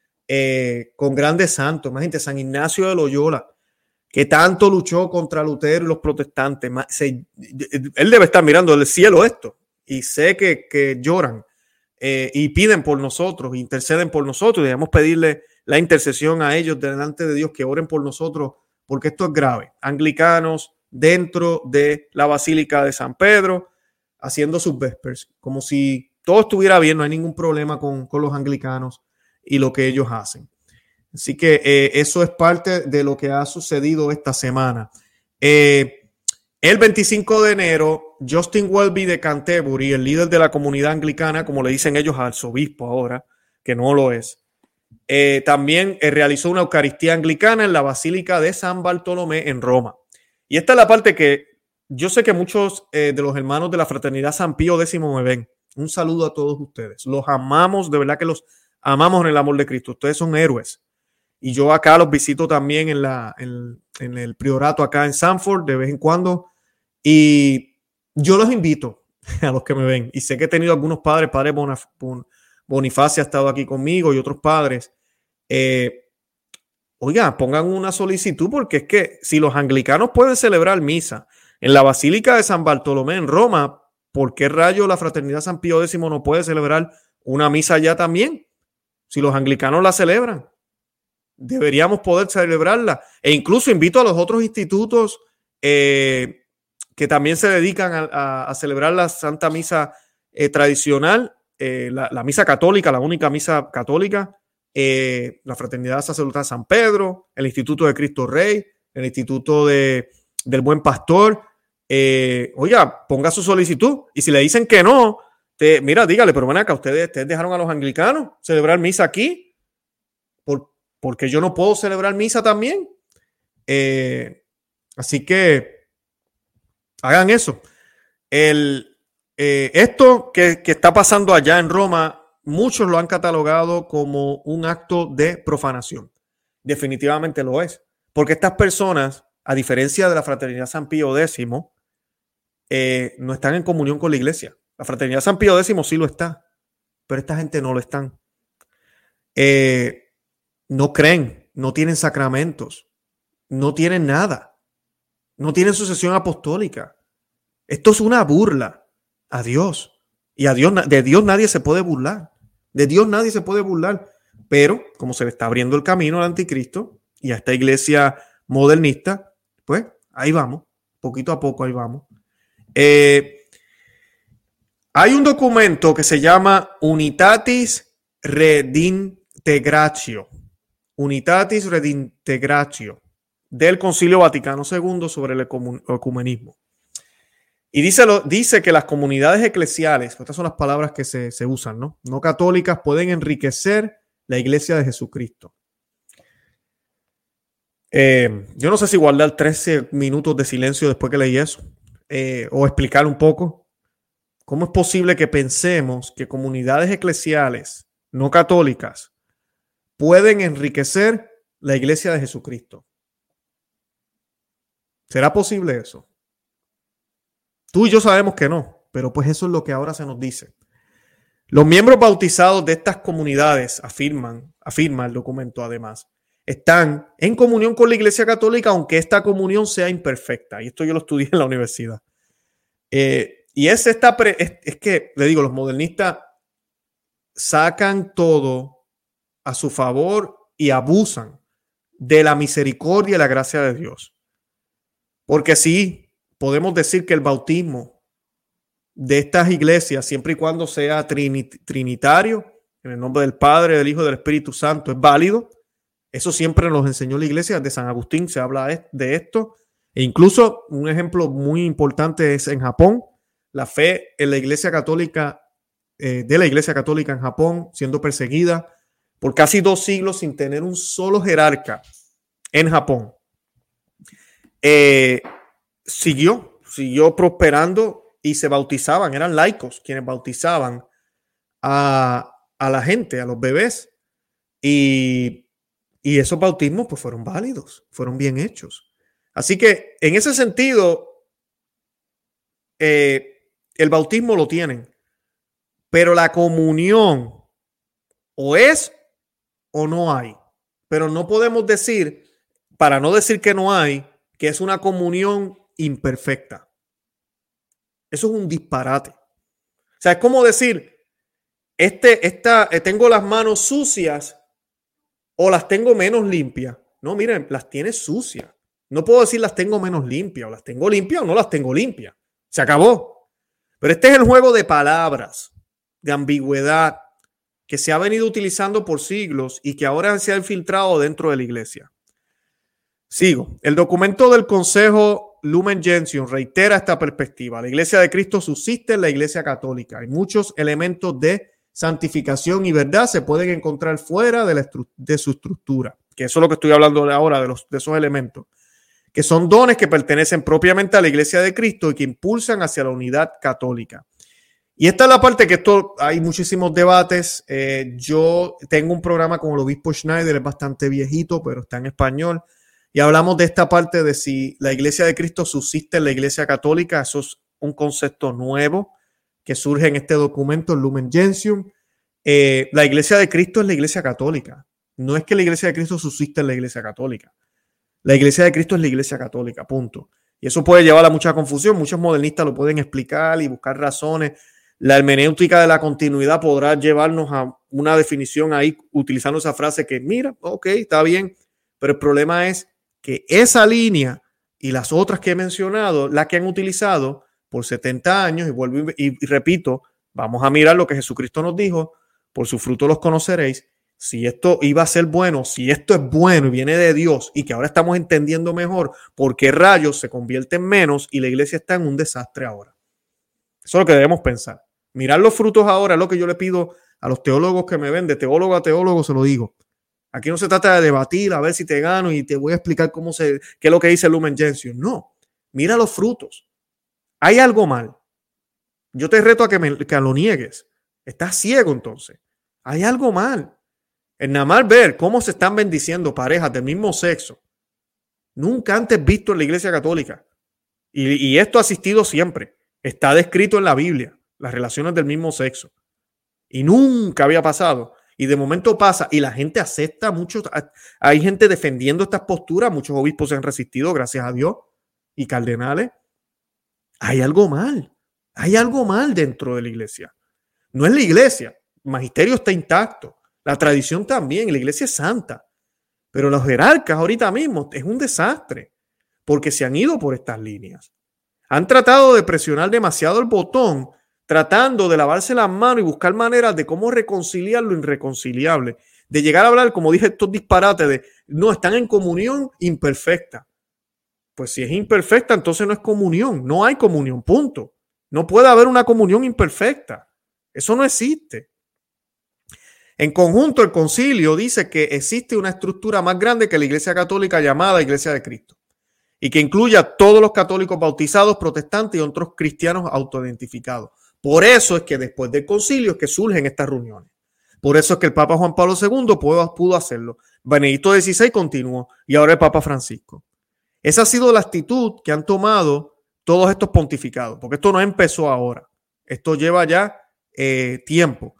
eh, con grandes santos. Imagínate, San Ignacio de Loyola, que tanto luchó contra Lutero y los protestantes. Se, él debe estar mirando del cielo esto y sé que, que lloran. Eh, y piden por nosotros, interceden por nosotros, y debemos pedirle la intercesión a ellos delante de Dios, que oren por nosotros, porque esto es grave. Anglicanos dentro de la Basílica de San Pedro, haciendo sus vespers, como si todo estuviera bien, no hay ningún problema con, con los anglicanos y lo que ellos hacen. Así que eh, eso es parte de lo que ha sucedido esta semana. Eh, El veinticinco de enero, Justin Welby de Canterbury, el líder de la comunidad anglicana, como le dicen ellos al arzobispo ahora, que no lo es, eh, también eh, realizó una Eucaristía anglicana en la Basílica de San Bartolomé en Roma. Y esta es la parte que yo sé que muchos eh, de los hermanos de la Fraternidad San Pío X me ven. Un saludo a todos ustedes. Los amamos, de verdad que los amamos en el amor de Cristo. Ustedes son héroes. Y yo acá los visito también en, la, en, en el priorato acá en Sanford de vez en cuando. Y yo los invito a los que me ven, y sé que he tenido algunos padres, padre Bonif Bonifacio ha estado aquí conmigo y otros padres. Eh, oiga, pongan una solicitud, porque es que si los anglicanos pueden celebrar misa en la Basílica de San Bartolomé en Roma, ¿por qué rayo la Fraternidad San Pío X no puede celebrar una misa allá también? Si los anglicanos la celebran, deberíamos poder celebrarla. E incluso invito a los otros institutos eh, que también se dedican a, a, a celebrar la Santa Misa eh, tradicional, eh, la, la misa católica, la única misa católica, eh, la Fraternidad Sacerdotal San Pedro, el Instituto de Cristo Rey, el Instituto de, del Buen Pastor. Eh, oiga, ponga su solicitud, y si le dicen que no, te, mira, dígale, pero ven acá, ustedes, ustedes dejaron a los anglicanos celebrar misa aquí, ¿por, porque yo no puedo celebrar misa también? Eh, así que hagan eso. El, eh, esto que, que está pasando allá en Roma, muchos lo han catalogado como un acto de profanación. Definitivamente lo es. Porque estas personas, a diferencia de la Fraternidad San Pío X, eh, no están en comunión con la iglesia. La Fraternidad San Pío X sí lo está, pero esta gente no lo están. Eh, no creen, no tienen sacramentos, no tienen nada, no tienen sucesión apostólica. Esto es una burla a Dios. Y a Dios, de Dios nadie se puede burlar. De Dios nadie se puede burlar. Pero como se le está abriendo el camino al anticristo y a esta iglesia modernista, pues ahí vamos, poquito a poco ahí vamos. Eh, hay un documento que se llama Unitatis Redintegratio. Unitatis Redintegratio del Concilio Vaticano segundo sobre el ecumenismo. Y dice, lo, dice que las comunidades eclesiales, estas son las palabras que se, se usan, ¿no? No católicas, pueden enriquecer la iglesia de Jesucristo. Eh, yo no sé si guardar trece minutos de silencio después que leí eso, eh, o explicar un poco cómo es posible que pensemos que comunidades eclesiales no católicas pueden enriquecer la iglesia de Jesucristo. ¿Será posible eso? Tú y yo sabemos que no, pero pues eso es lo que ahora se nos dice. Los miembros bautizados de estas comunidades afirman, afirma el documento además, están en comunión con la Iglesia Católica, aunque esta comunión sea imperfecta. Y esto yo lo estudié en la universidad. Eh, y es, esta pre, es, es que, le digo, los modernistas sacan todo a su favor y abusan de la misericordia y la gracia de Dios. Porque sí, podemos decir que el bautismo de estas iglesias, siempre y cuando sea trinit- trinitario, en el nombre del Padre, del Hijo y del Espíritu Santo, es válido. Eso siempre nos enseñó la iglesia. De San Agustín se habla de esto. E incluso un ejemplo muy importante es en Japón. La fe en la iglesia católica, eh, de la iglesia católica en Japón, siendo perseguida por casi dos siglos sin tener un solo jerarca en Japón. Eh, siguió, siguió prosperando y se bautizaban, eran laicos quienes bautizaban a, a la gente, a los bebés, y, y esos bautismos pues fueron válidos, fueron bien hechos. Así que en ese sentido, eh, el bautismo lo tienen, pero la comunión o es o no hay, pero no podemos decir, para no decir que no hay, que es una comunión imperfecta. Eso es un disparate. O sea, es como decir, este, esta, eh, tengo las manos sucias o las tengo menos limpias. No, miren, las tienes sucias. No puedo decir las tengo menos limpias, o las tengo limpias o no las tengo limpias. Se acabó. Pero este es el juego de palabras, de ambigüedad, que se ha venido utilizando por siglos y que ahora se ha infiltrado dentro de la iglesia. Sigo. El documento del Consejo Lumen Gentium reitera esta perspectiva. La Iglesia de Cristo subsiste en la Iglesia Católica. Hay muchos elementos de santificación y verdad se pueden encontrar fuera de, la de su estructura, que eso es lo que estoy hablando ahora, de, los, de esos elementos, que son dones que pertenecen propiamente a la Iglesia de Cristo y que impulsan hacia la unidad católica. Y esta es la parte que esto, hay muchísimos debates. Eh, yo tengo un programa con el obispo Schneider, es bastante viejito, pero está en español. Y hablamos de esta parte de si la Iglesia de Cristo subsiste en la Iglesia Católica. Eso es un concepto nuevo que surge en este documento, el Lumen Gentium. Eh, la Iglesia de Cristo es la Iglesia Católica. No es que la Iglesia de Cristo subsiste en la Iglesia Católica. La Iglesia de Cristo es la Iglesia Católica, punto. Y eso puede llevar a mucha confusión. Muchos modernistas lo pueden explicar y buscar razones. La hermenéutica de la continuidad podrá llevarnos a una definición ahí utilizando esa frase que, mira, ok, está bien. Pero el problema es que esa línea y las otras que he mencionado, las que han utilizado por setenta años, y vuelvo y, y repito, vamos a mirar lo que Jesucristo nos dijo, por su fruto los conoceréis. Si esto iba a ser bueno, si esto es bueno y viene de Dios y que ahora estamos entendiendo mejor por qué rayos se convierte en menos y la iglesia está en un desastre ahora. Eso es lo que debemos pensar. Mirar los frutos ahora es lo que yo le pido a los teólogos que me ven, de teólogo a teólogo se lo digo. Aquí no se trata de debatir a ver si te gano y te voy a explicar cómo se, qué es lo que dice el Lumen Gentium. No, mira los frutos. Hay algo mal. Yo te reto a que, me, que lo niegues. Estás ciego entonces. Hay algo mal. En nada más ver cómo se están bendiciendo parejas del mismo sexo. Nunca antes visto en la Iglesia Católica. Y, y esto ha asistido siempre. Está descrito en la Biblia. las relaciones del mismo sexo. Y nunca había pasado. Y de momento pasa y la gente acepta mucho. Hay gente defendiendo estas posturas. Muchos obispos se han resistido, gracias a Dios, y cardenales. Hay algo mal. Hay algo mal dentro de la iglesia. No es la iglesia. El magisterio está intacto. La tradición también. La iglesia es santa. Pero los jerarcas ahorita mismo es un desastre. Porque se han ido por estas líneas. Han tratado de presionar demasiado el botón, tratando de lavarse las manos y buscar maneras de cómo reconciliar lo irreconciliable. De llegar a hablar, como dije, estos disparates de, no, están en comunión imperfecta. Pues si es imperfecta, entonces no es comunión. No hay comunión, punto. No puede haber una comunión imperfecta. Eso no existe. En conjunto, el concilio dice que existe una estructura más grande que la Iglesia Católica llamada Iglesia de Cristo y que incluye a todos los católicos bautizados, protestantes y otros cristianos autoidentificados. Por eso es que después del concilio es que surgen estas reuniones. Por eso es que el Papa Juan Pablo segundo pudo, pudo hacerlo. Benedicto dieciséis continuó y ahora el Papa Francisco. Esa ha sido la actitud que han tomado todos estos pontificados, porque esto no empezó ahora. Esto lleva ya eh, tiempo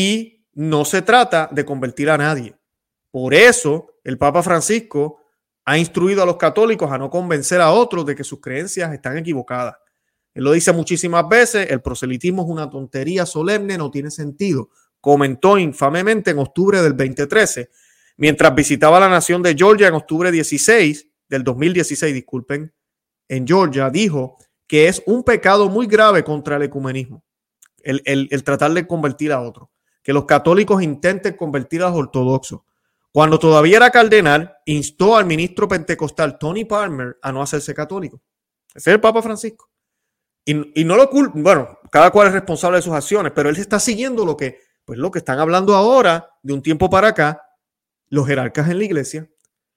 y no se trata de convertir a nadie. Por eso el Papa Francisco ha instruido a los católicos a no convencer a otros de que sus creencias están equivocadas. Él lo dice muchísimas veces, el proselitismo es una tontería solemne, no tiene sentido. Comentó infamemente en octubre del veinte trece, mientras visitaba la nación de Georgia en octubre dieciséis, del dos mil dieciséis, disculpen, en Georgia, dijo que es un pecado muy grave contra el ecumenismo, el, el, el tratar de convertir a otros, que los católicos intenten convertir a los ortodoxos. Cuando todavía era cardenal, instó al ministro pentecostal Tony Palmer a no hacerse católico. Ese es el Papa Francisco. Y, y no lo culpa, bueno, cada cual es responsable de sus acciones, pero él está siguiendo lo que, pues lo que están hablando ahora, de un tiempo para acá, los jerarcas en la iglesia.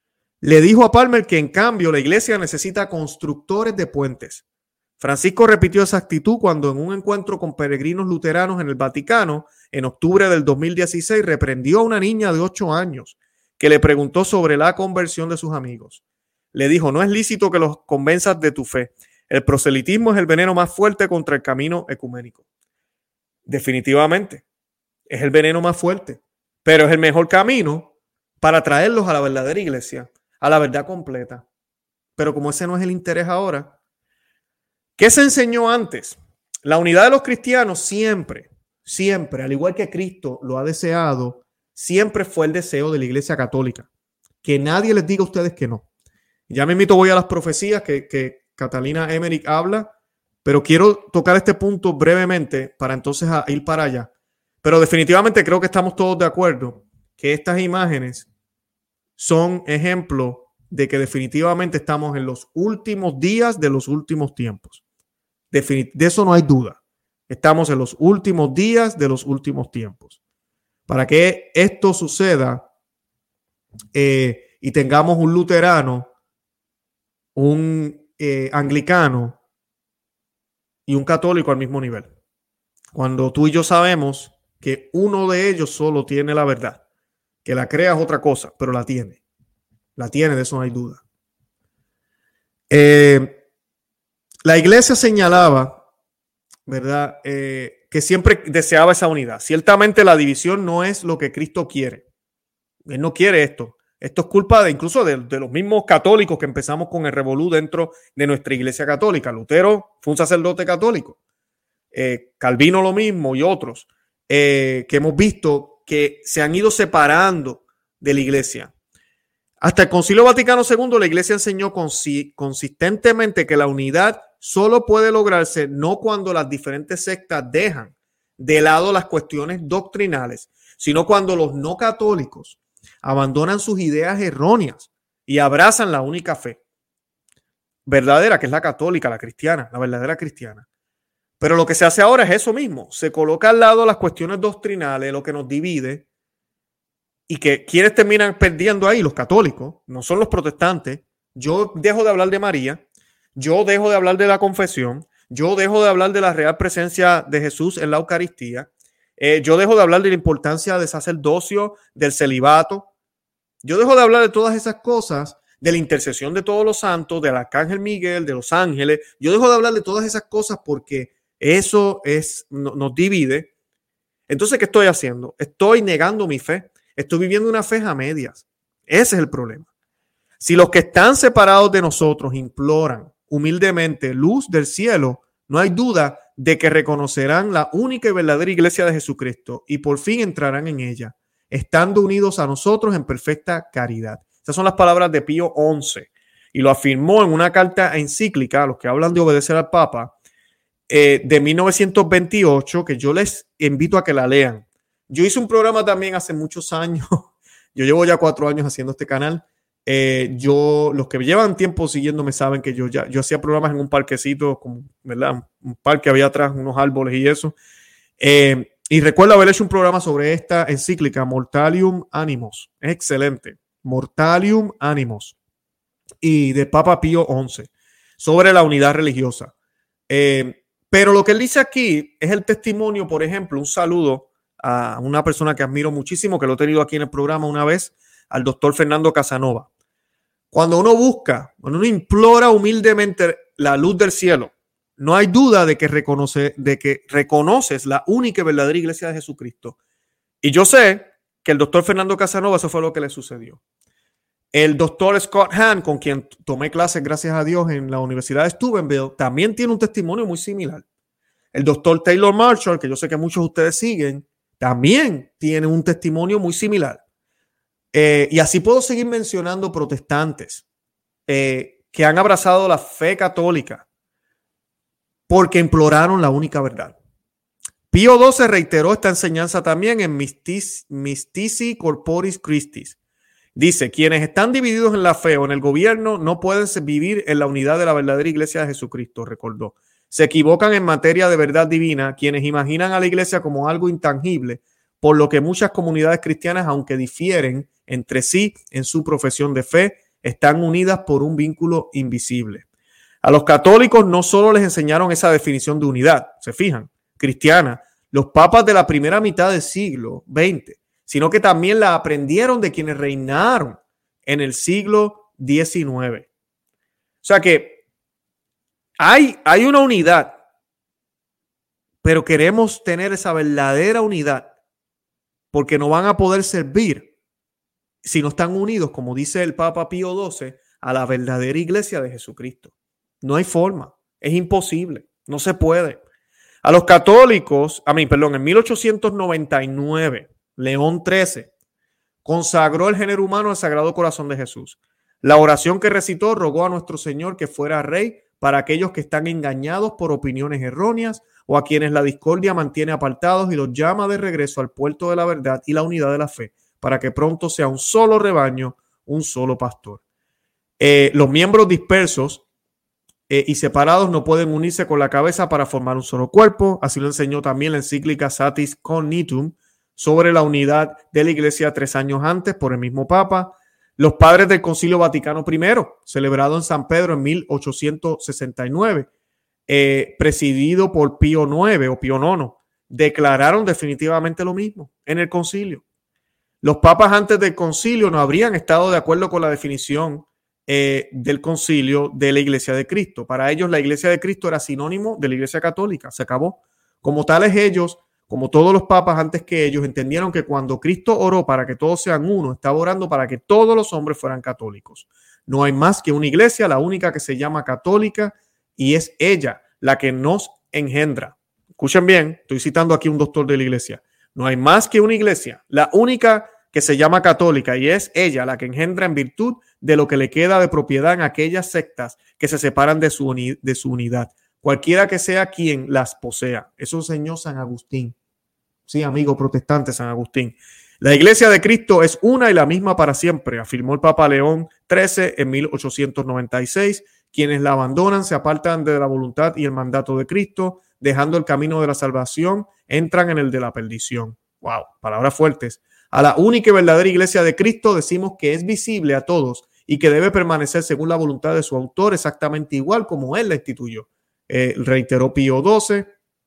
Le dijo a Palmer que en cambio la iglesia necesita constructores de puentes. Francisco repitió esa actitud cuando en un encuentro con peregrinos luteranos en el Vaticano, en octubre del dos mil dieciséis, reprendió a una niña de ocho años que le preguntó sobre la conversión de sus amigos. Le dijo, no es lícito que los convenzas de tu fe. El proselitismo es el veneno más fuerte contra el camino ecuménico. Definitivamente, es el veneno más fuerte, pero es el mejor camino para traerlos a la verdadera iglesia, a la verdad completa. Pero como ese no es el interés ahora, ¿qué se enseñó antes? La unidad de los cristianos siempre, siempre, al igual que Cristo lo ha deseado, siempre fue el deseo de la Iglesia Católica. Que nadie les diga a ustedes que no. Ya me invito, voy a las profecías que, que Catalina Emmerich habla, pero quiero tocar este punto brevemente para entonces a ir para allá. Pero definitivamente creo que estamos todos de acuerdo que estas imágenes son ejemplo de que definitivamente estamos en los últimos días de los últimos tiempos. De eso no hay duda. Estamos en los últimos días de los últimos tiempos. Para que esto suceda eh, y tengamos un luterano, un eh, anglicano y un católico al mismo nivel. Cuando tú y yo sabemos que uno de ellos solo tiene la verdad. Que la crea es otra cosa, pero la tiene. La tiene, de eso no hay duda. Eh, la iglesia señalaba, ¿verdad? Eh, que siempre deseaba esa unidad. Ciertamente la división no es lo que Cristo quiere. Él no quiere esto. Esto es culpa de incluso de, de los mismos católicos que empezamos con el revolú dentro de nuestra iglesia católica. Lutero fue un sacerdote católico. Eh, Calvino lo mismo y otros eh, que hemos visto que se han ido separando de la iglesia. Hasta el Concilio Vaticano segundo, la iglesia enseñó consi- consistentemente que la unidad solo puede lograrse no cuando las diferentes sectas dejan de lado las cuestiones doctrinales, sino cuando los no católicos abandonan sus ideas erróneas y abrazan la única fe verdadera, que es la católica, la cristiana, la verdadera cristiana. Pero lo que se hace ahora es eso mismo. Se coloca al lado las cuestiones doctrinales, lo que nos divide, y que quienes terminan perdiendo ahí, los católicos, no son los protestantes. Yo dejo de hablar de María, yo dejo de hablar de la confesión, yo dejo de hablar de la real presencia de Jesús en la Eucaristía, eh, yo dejo de hablar de la importancia del sacerdocio, del celibato, yo dejo de hablar de todas esas cosas, de la intercesión de todos los santos, del arcángel Miguel, de los ángeles. Yo dejo de hablar de todas esas cosas porque Eso es, no, nos divide. Entonces, ¿qué estoy haciendo? Estoy negando mi fe. Estoy viviendo una fe a medias. Ese es el problema. Si los que están separados de nosotros imploran humildemente luz del cielo, no hay duda de que reconocerán la única y verdadera iglesia de Jesucristo y por fin entrarán en ella, estando unidos a nosotros en perfecta caridad. Esas son las palabras de Pío once y lo afirmó en una carta encíclica a los que hablan de obedecer al Papa eh, de mil novecientos veintiocho, que yo les invito a que la lean. Yo hice un programa también hace muchos años. Yo llevo ya cuatro años haciendo este canal. Eh, yo, los que llevan tiempo siguiéndome saben que yo ya yo hacía programas en un parquecito, como, ¿verdad? Un parque había atrás, unos árboles y eso. Eh, y recuerdo haber hecho un programa sobre esta encíclica, Mortalium Animos. Es excelente. Mortalium Animos. Y de Papa Pío once. Sobre la unidad religiosa. Eh, pero lo que él dice aquí es el testimonio, por ejemplo, un saludo a una persona que admiro muchísimo, que lo he tenido aquí en el programa una vez, al doctor Fernando Casanova. Cuando uno busca, cuando uno implora humildemente la luz del cielo, no hay duda de que, reconoce, de que reconoces la única y verdadera iglesia de Jesucristo. Y yo sé que el doctor Fernando Casanova, eso fue lo que le sucedió. El doctor Scott Hahn, con quien tomé clases, gracias a Dios, en la Universidad de Steubenville, también tiene un testimonio muy similar. El doctor Taylor Marshall, que yo sé que muchos de ustedes siguen, también tiene un testimonio muy similar. Eh, y así puedo seguir mencionando protestantes eh, que han abrazado la fe católica porque imploraron la única verdad. Pío doce reiteró esta enseñanza también en Mystic, Mystici Corporis Christis. Dice, quienes están divididos en la fe o en el gobierno no pueden vivir en la unidad de la verdadera iglesia de Jesucristo, recordó. Se equivocan en materia de verdad divina quienes imaginan a la iglesia como algo intangible, por lo que muchas comunidades cristianas, aunque difieren entre sí en su profesión de fe, están unidas por un vínculo invisible. A los católicos no solo les enseñaron esa definición de unidad, se fijan, cristiana, los papas de la primera mitad del siglo veinte, sino que también la aprendieron de quienes reinaron en el siglo diecinueve. O sea que hay, hay una unidad, pero queremos tener esa verdadera unidad porque no van a poder servir si no están unidos, como dice el Papa Pío doce, a la verdadera iglesia de Jesucristo. No hay forma, es imposible, no se puede. A los católicos, a mí, perdón, en mil ochocientos noventa y nueve, León trece consagró el género humano al Sagrado Corazón de Jesús. La oración que recitó rogó a nuestro Señor que fuera rey para aquellos que están engañados por opiniones erróneas o a quienes la discordia mantiene apartados y los llama de regreso al puerto de la verdad y la unidad de la fe, para que pronto sea un solo rebaño, un solo pastor. Eh, los miembros dispersos eh, y separados no pueden unirse con la cabeza para formar un solo cuerpo. Así lo enseñó también la encíclica Satis Cognitum sobre la unidad de la iglesia tres años antes por el mismo Papa. Los padres del Concilio Vaticano primero, celebrado en San Pedro en mil ochocientos sesenta y nueve, eh, presidido por Pío noveno o Pío nono, declararon definitivamente lo mismo en el concilio. Los papas antes del concilio no habrían estado de acuerdo con la definición eh, del concilio de la Iglesia de Cristo. Para ellos la Iglesia de Cristo era sinónimo de la Iglesia Católica, se acabó. Como tales ellos, como todos los papas antes que ellos, entendieron que cuando Cristo oró para que todos sean uno, estaba orando para que todos los hombres fueran católicos. No hay más que una iglesia, la única que se llama católica, y es ella la que nos engendra. Escuchen bien, estoy citando aquí un doctor de la iglesia. No hay más que una iglesia, la única que se llama católica, y es ella la que engendra en virtud de lo que le queda de propiedad en aquellas sectas que se separan de su, uni- de su unidad, cualquiera que sea quien las posea. Eso enseñó San Agustín. Sí, amigo protestante, San Agustín. La iglesia de Cristo es una y la misma para siempre, afirmó el Papa León trece en mil ochocientos noventa y seis. Quienes la abandonan se apartan de la voluntad y el mandato de Cristo, dejando el camino de la salvación, entran en el de la perdición. Wow, palabras fuertes. A la única y verdadera iglesia de Cristo decimos que es visible a todos y que debe permanecer según la voluntad de su autor exactamente igual como él la instituyó. Eh, reiteró Pío doce.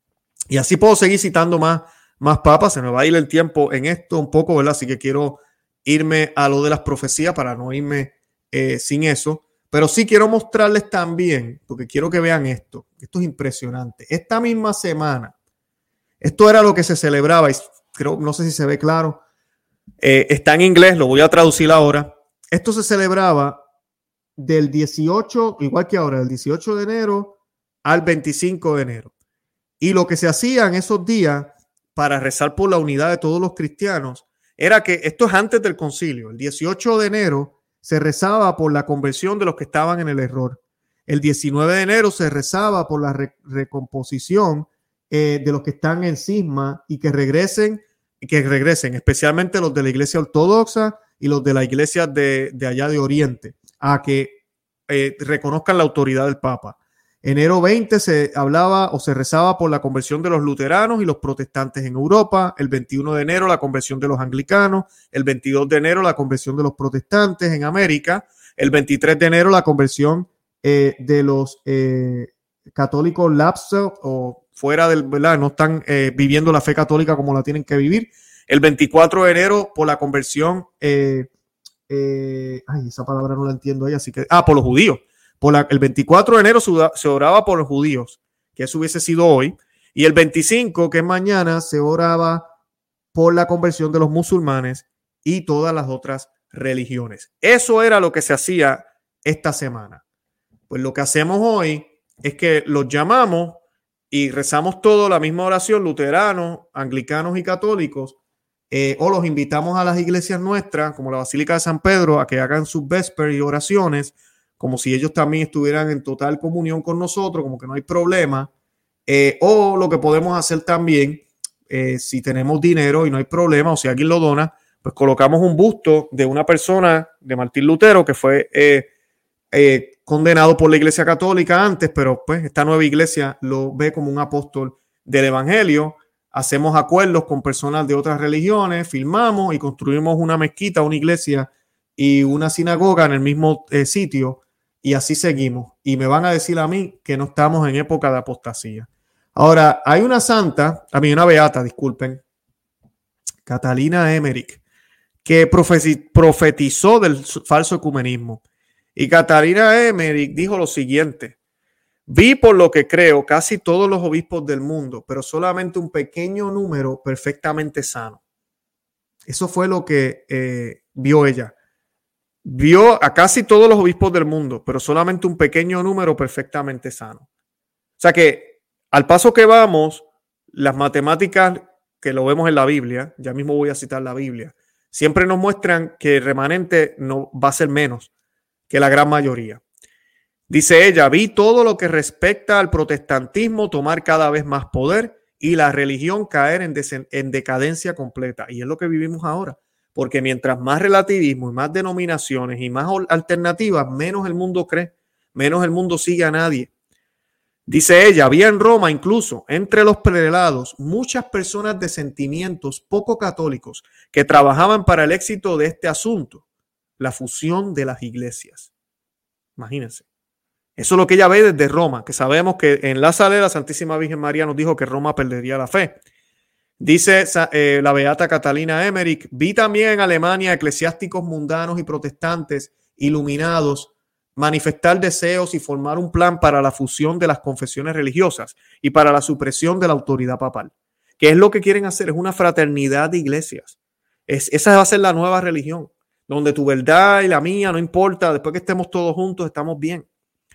Y así puedo seguir citando más, más papas. Se me va a ir el tiempo en esto un poco, ¿verdad? Así que quiero irme a lo de las profecías para no irme eh, sin eso. Pero sí quiero mostrarles también, porque quiero que vean esto. Esto es impresionante. Esta misma semana, esto era lo que se celebraba, y creo, no sé si se ve claro, eh, está en inglés, lo voy a traducir ahora. Esto se celebraba del dieciocho, igual que ahora, del dieciocho de enero al veinticinco de enero. Y lo que se hacía en esos días para rezar por la unidad de todos los cristianos era que, esto es antes del concilio, el dieciocho de enero se rezaba por la conversión de los que estaban en el error. El diecinueve de enero se rezaba por la re- recomposición eh, de los que están en cisma y que regresen, que regresen, especialmente los de la iglesia ortodoxa y los de la iglesia de, de allá de Oriente, a que eh, reconozcan la autoridad del Papa. Enero veinte se hablaba o se rezaba por la conversión de los luteranos y los protestantes en Europa. El veintiuno de enero la conversión de los anglicanos. El veintidós de enero la conversión de los protestantes en América. El veintitrés de enero la conversión eh, de los eh, católicos lapsos o fuera del, ¿verdad? No están eh, viviendo la fe católica como la tienen que vivir. El veinticuatro de enero por la conversión, eh, eh, ay, esa palabra no la entiendo ahí, así que, ah, por los judíos. Por la, el veinticuatro de enero se oraba por los judíos, que eso hubiese sido hoy, y el veinticinco, que es mañana, se oraba por la conversión de los musulmanes y todas las otras religiones. Eso era lo que se hacía esta semana. Pues lo que hacemos hoy es que los llamamos y rezamos todos la misma oración, luteranos, anglicanos y católicos, eh, o los invitamos a las iglesias nuestras, como la Basílica de San Pedro, a que hagan sus vespers y oraciones, como si ellos también estuvieran en total comunión con nosotros, como que no hay problema. Eh, o lo que podemos hacer también, eh, si tenemos dinero y no hay problema, o si alguien lo dona, pues colocamos un busto de una persona, de Martín Lutero, que fue eh, eh, condenado por la Iglesia Católica antes, pero pues esta nueva iglesia lo ve como un apóstol del Evangelio. Hacemos acuerdos con personas de otras religiones, filmamos y construimos una mezquita, una iglesia y una sinagoga en el mismo eh, sitio. Y así seguimos. Y me van a decir a mí que no estamos en época de apostasía. Ahora, hay una santa, a mí una beata, disculpen, Catalina Emmerich, que profetizó del falso ecumenismo. Y Catalina Emmerich dijo lo siguiente: vi por lo que creo casi todos los obispos del mundo, pero solamente un pequeño número perfectamente sano. Eso fue lo que eh, vio ella. Vio a casi todos los obispos del mundo, pero solamente un pequeño número perfectamente sano. O sea que al paso que vamos, las matemáticas que lo vemos en la Biblia, ya mismo voy a citar la Biblia, siempre nos muestran que el remanente no va a ser menos que la gran mayoría. Dice ella, vi todo lo que respecta al protestantismo tomar cada vez más poder y la religión caer en, des- en decadencia completa. Y es lo que vivimos ahora. Porque mientras más relativismo y más denominaciones y más alternativas, menos el mundo cree, menos el mundo sigue a nadie. Dice ella, había en Roma incluso entre los prelados muchas personas de sentimientos poco católicos que trabajaban para el éxito de este asunto, la fusión de las iglesias. Imagínense. Eso es lo que ella ve desde Roma, que sabemos que en la sala de la Santísima Virgen María nos dijo que Roma perdería la fe. Dice eh, la beata Catalina Emmerich, vi también en Alemania eclesiásticos mundanos y protestantes iluminados manifestar deseos y formar un plan para la fusión de las confesiones religiosas y para la supresión de la autoridad papal. ¿Qué es lo que quieren hacer? Es una fraternidad de iglesias. Es, esa va a ser la nueva religión, donde tu verdad y la mía no importa, después que estemos todos juntos estamos bien.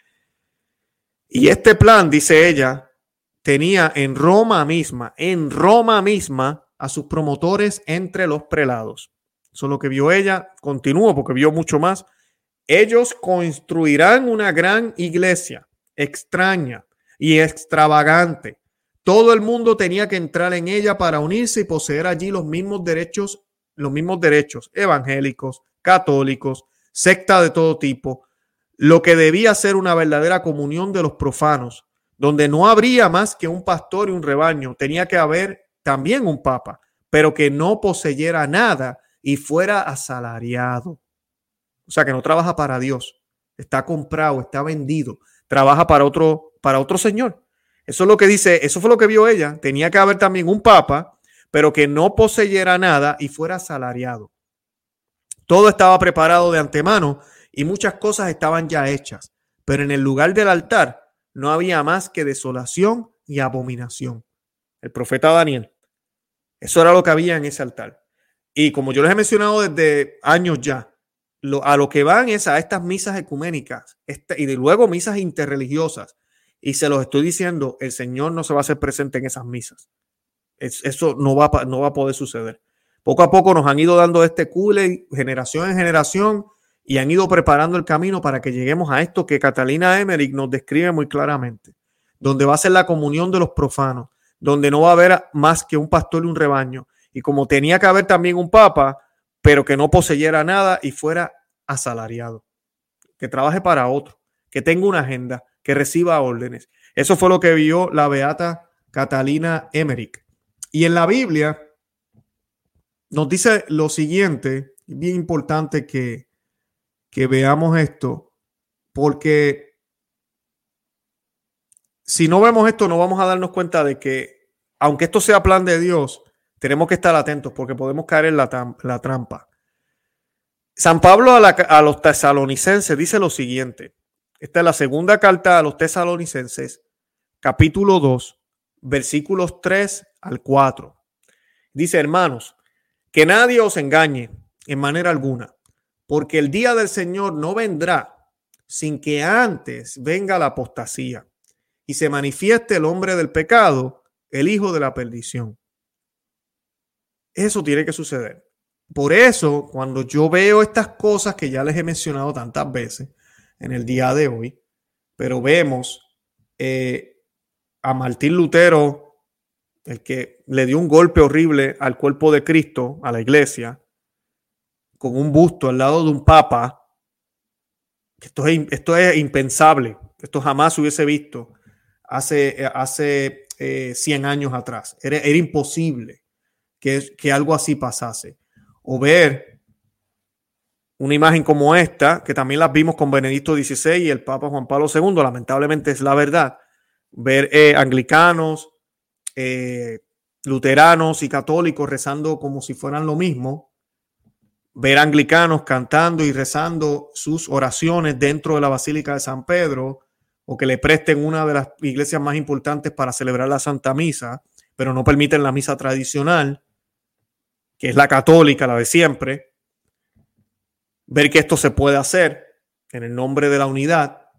Y este plan, dice ella, tenía en Roma misma, en Roma misma, a sus promotores entre los prelados. Eso es lo que vio ella. Continúo porque vio mucho más. Ellos construirán una gran iglesia extraña y extravagante. Todo el mundo tenía que entrar en ella para unirse y poseer allí los mismos derechos, los mismos derechos evangélicos, católicos, secta de todo tipo. Lo que debía ser una verdadera comunión de los profanos, donde no habría más que un pastor y un rebaño. Tenía que haber también un papa, pero que no poseyera nada y fuera asalariado. O sea, que no trabaja para Dios, está comprado, está vendido, trabaja para otro, para otro señor. Eso es lo que dice, eso fue lo que vio ella. Tenía que haber también un papa, pero que no poseyera nada y fuera asalariado. Todo estaba preparado de antemano y muchas cosas estaban ya hechas, pero en el lugar del altar no había más que desolación y abominación. El profeta Daniel. Eso era lo que había en ese altar. Y como yo les he mencionado desde años ya, lo, a lo que van es a estas misas ecuménicas este, y de luego misas interreligiosas. Y se los estoy diciendo, el Señor no se va a hacer presente en esas misas. Es, eso no va, no va a poder suceder. Poco a poco nos han ido dando este cule, generación en generación, y han ido preparando el camino para que lleguemos a esto que Catalina Emmerich nos describe muy claramente, donde va a ser la comunión de los profanos, donde no va a haber más que un pastor y un rebaño. Y como tenía que haber también un papa, pero que no poseyera nada y fuera asalariado, que trabaje para otro, que tenga una agenda, que reciba órdenes. Eso fue lo que vio la beata Catalina Emmerich. Y en la Biblia nos dice lo siguiente, bien importante que, que veamos esto, porque si no vemos esto no vamos a darnos cuenta de que, aunque esto sea plan de Dios, tenemos que estar atentos porque podemos caer en la, la trampa. San Pablo a, la, a los tesalonicenses dice lo siguiente. Esta es la segunda carta a los tesalonicenses, capítulo dos, versículos tres al cuatro. Dice, hermanos, que nadie os engañe en manera alguna, porque el día del Señor no vendrá sin que antes venga la apostasía y se manifieste el hombre del pecado, el hijo de la perdición. Eso tiene que suceder. Por eso, cuando yo veo estas cosas que ya les he mencionado tantas veces en el día de hoy, pero vemos eh, a Martín Lutero, el que le dio un golpe horrible al cuerpo de Cristo, a la iglesia, con un busto al lado de un papa. Esto es, esto es impensable. Esto jamás se hubiese visto hace, hace eh, cien años atrás. Era, era imposible que, que algo así pasase. O ver una imagen como esta, que también las vimos con Benedicto dieciséis y el Papa Juan Pablo segundo, lamentablemente es la verdad. Ver eh, anglicanos, eh, luteranos y católicos rezando como si fueran lo mismo. Ver anglicanos cantando y rezando sus oraciones dentro de la Basílica de San Pedro, o que le presten una de las iglesias más importantes para celebrar la Santa Misa, pero no permiten la misa tradicional, que es la católica, la de siempre. Ver que esto se puede hacer en el nombre de la unidad,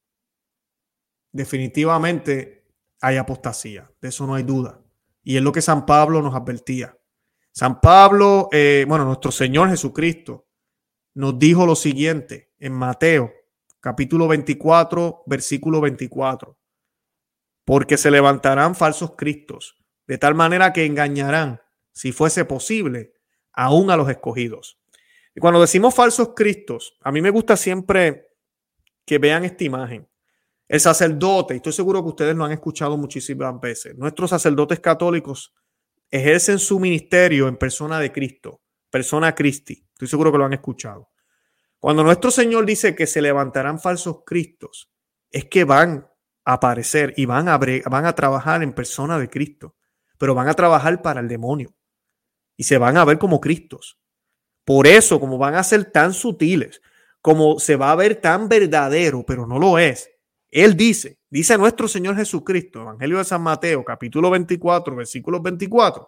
definitivamente hay apostasía, de eso no hay duda. Y es lo que San Pablo nos advertía. San Pablo, eh, bueno, nuestro Señor Jesucristo nos dijo lo siguiente en Mateo, capítulo veinticuatro, versículo veinticuatro. Porque se levantarán falsos cristos, de tal manera que engañarán, si fuese posible, aún a los escogidos. Y cuando decimos falsos cristos, a mí me gusta siempre que vean esta imagen. El sacerdote, y estoy seguro que ustedes lo han escuchado muchísimas veces, nuestros sacerdotes católicos ejercen su ministerio en persona de Cristo, persona Christi. Estoy seguro que lo han escuchado. Cuando nuestro Señor dice que se levantarán falsos cristos, es que van a aparecer y van a, van a trabajar en persona de Cristo, pero van a trabajar para el demonio y se van a ver como Cristos. Por eso, como van a ser tan sutiles, como se va a ver tan verdadero, pero no lo es. Él dice, dice nuestro Señor Jesucristo, Evangelio de San Mateo, capítulo veinticuatro, versículos veinticuatro,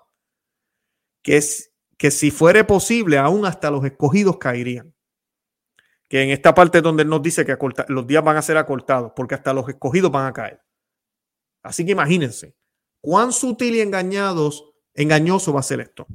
que, es, que si fuere posible, aún hasta los escogidos caerían. Que en esta parte donde él nos dice que acorta, los días van a ser acortados, porque hasta los escogidos van a caer. Así que imagínense, cuán sutil y engañados, engañoso va a ser esto.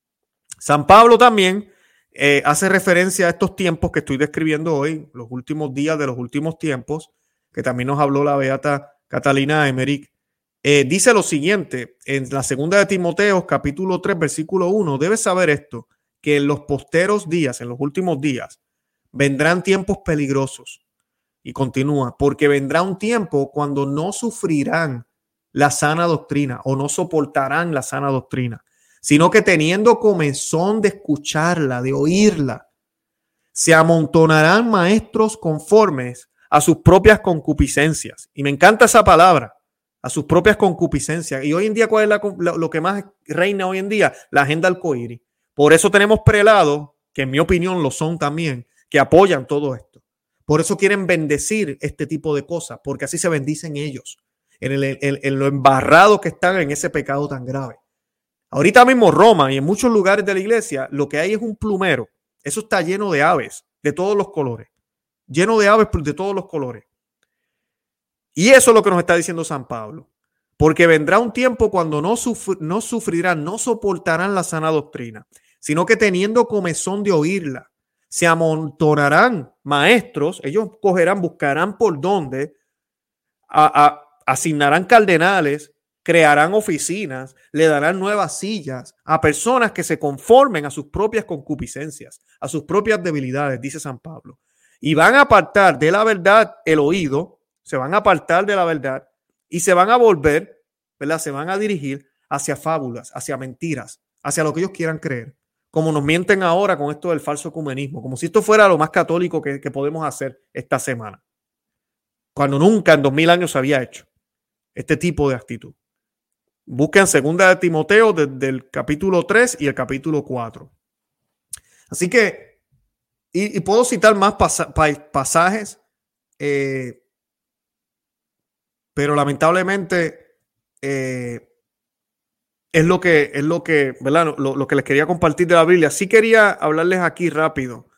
San Pablo también eh, hace referencia a estos tiempos que estoy describiendo hoy, los últimos días de los últimos tiempos, que también nos habló la beata Catalina Emmerich. Eh, dice lo siguiente, en la segunda de Timoteo, capítulo tres, versículo uno, debes saber esto, que en los posteros días, en los últimos días, vendrán tiempos peligrosos. Y continúa, porque vendrá un tiempo cuando no sufrirán la sana doctrina o no soportarán la sana doctrina, sino que teniendo comezón de escucharla, de oírla, se amontonarán maestros conformes a sus propias concupiscencias. Y me encanta esa palabra, a sus propias concupiscencias. Y hoy en día, ¿cuál es la, lo que más reina hoy en día? La agenda arcoíris. Por eso tenemos prelados, que en mi opinión lo son también, que apoyan todo esto. Por eso quieren bendecir este tipo de cosas, porque así se bendicen ellos, en, el, en, en lo embarrados que están en ese pecado tan grave. Ahorita mismo Roma y en muchos lugares de la iglesia lo que hay es un plumero. Eso está lleno de aves de todos los colores. Lleno de aves de todos los colores. Y eso es lo que nos está diciendo San Pablo. Porque vendrá un tiempo cuando no, sufr- no sufrirán, no soportarán la sana doctrina, sino que teniendo comezón de oírla, se amontonarán maestros, ellos cogerán, buscarán por dónde, a, a, asignarán cardenales, crearán oficinas, le darán nuevas sillas a personas que se conformen a sus propias concupiscencias, a sus propias debilidades, dice San Pablo. Y van a apartar de la verdad el oído, se van a apartar de la verdad y se van a volver, ¿verdad? Se van a dirigir hacia fábulas, hacia mentiras, hacia lo que ellos quieran creer. Como nos mienten ahora con esto del falso ecumenismo, como si esto fuera lo más católico que, que podemos hacer esta semana, cuando nunca en dos mil años se había hecho este tipo de actitud. Busquen segunda de Timoteo desde el capítulo tres y el capítulo cuatro. Así que, y, y puedo citar más pas- pasajes, eh, pero lamentablemente eh, es lo que, es lo que, ¿verdad? Lo, lo que les quería compartir de la Biblia. Sí quería hablarles aquí rápido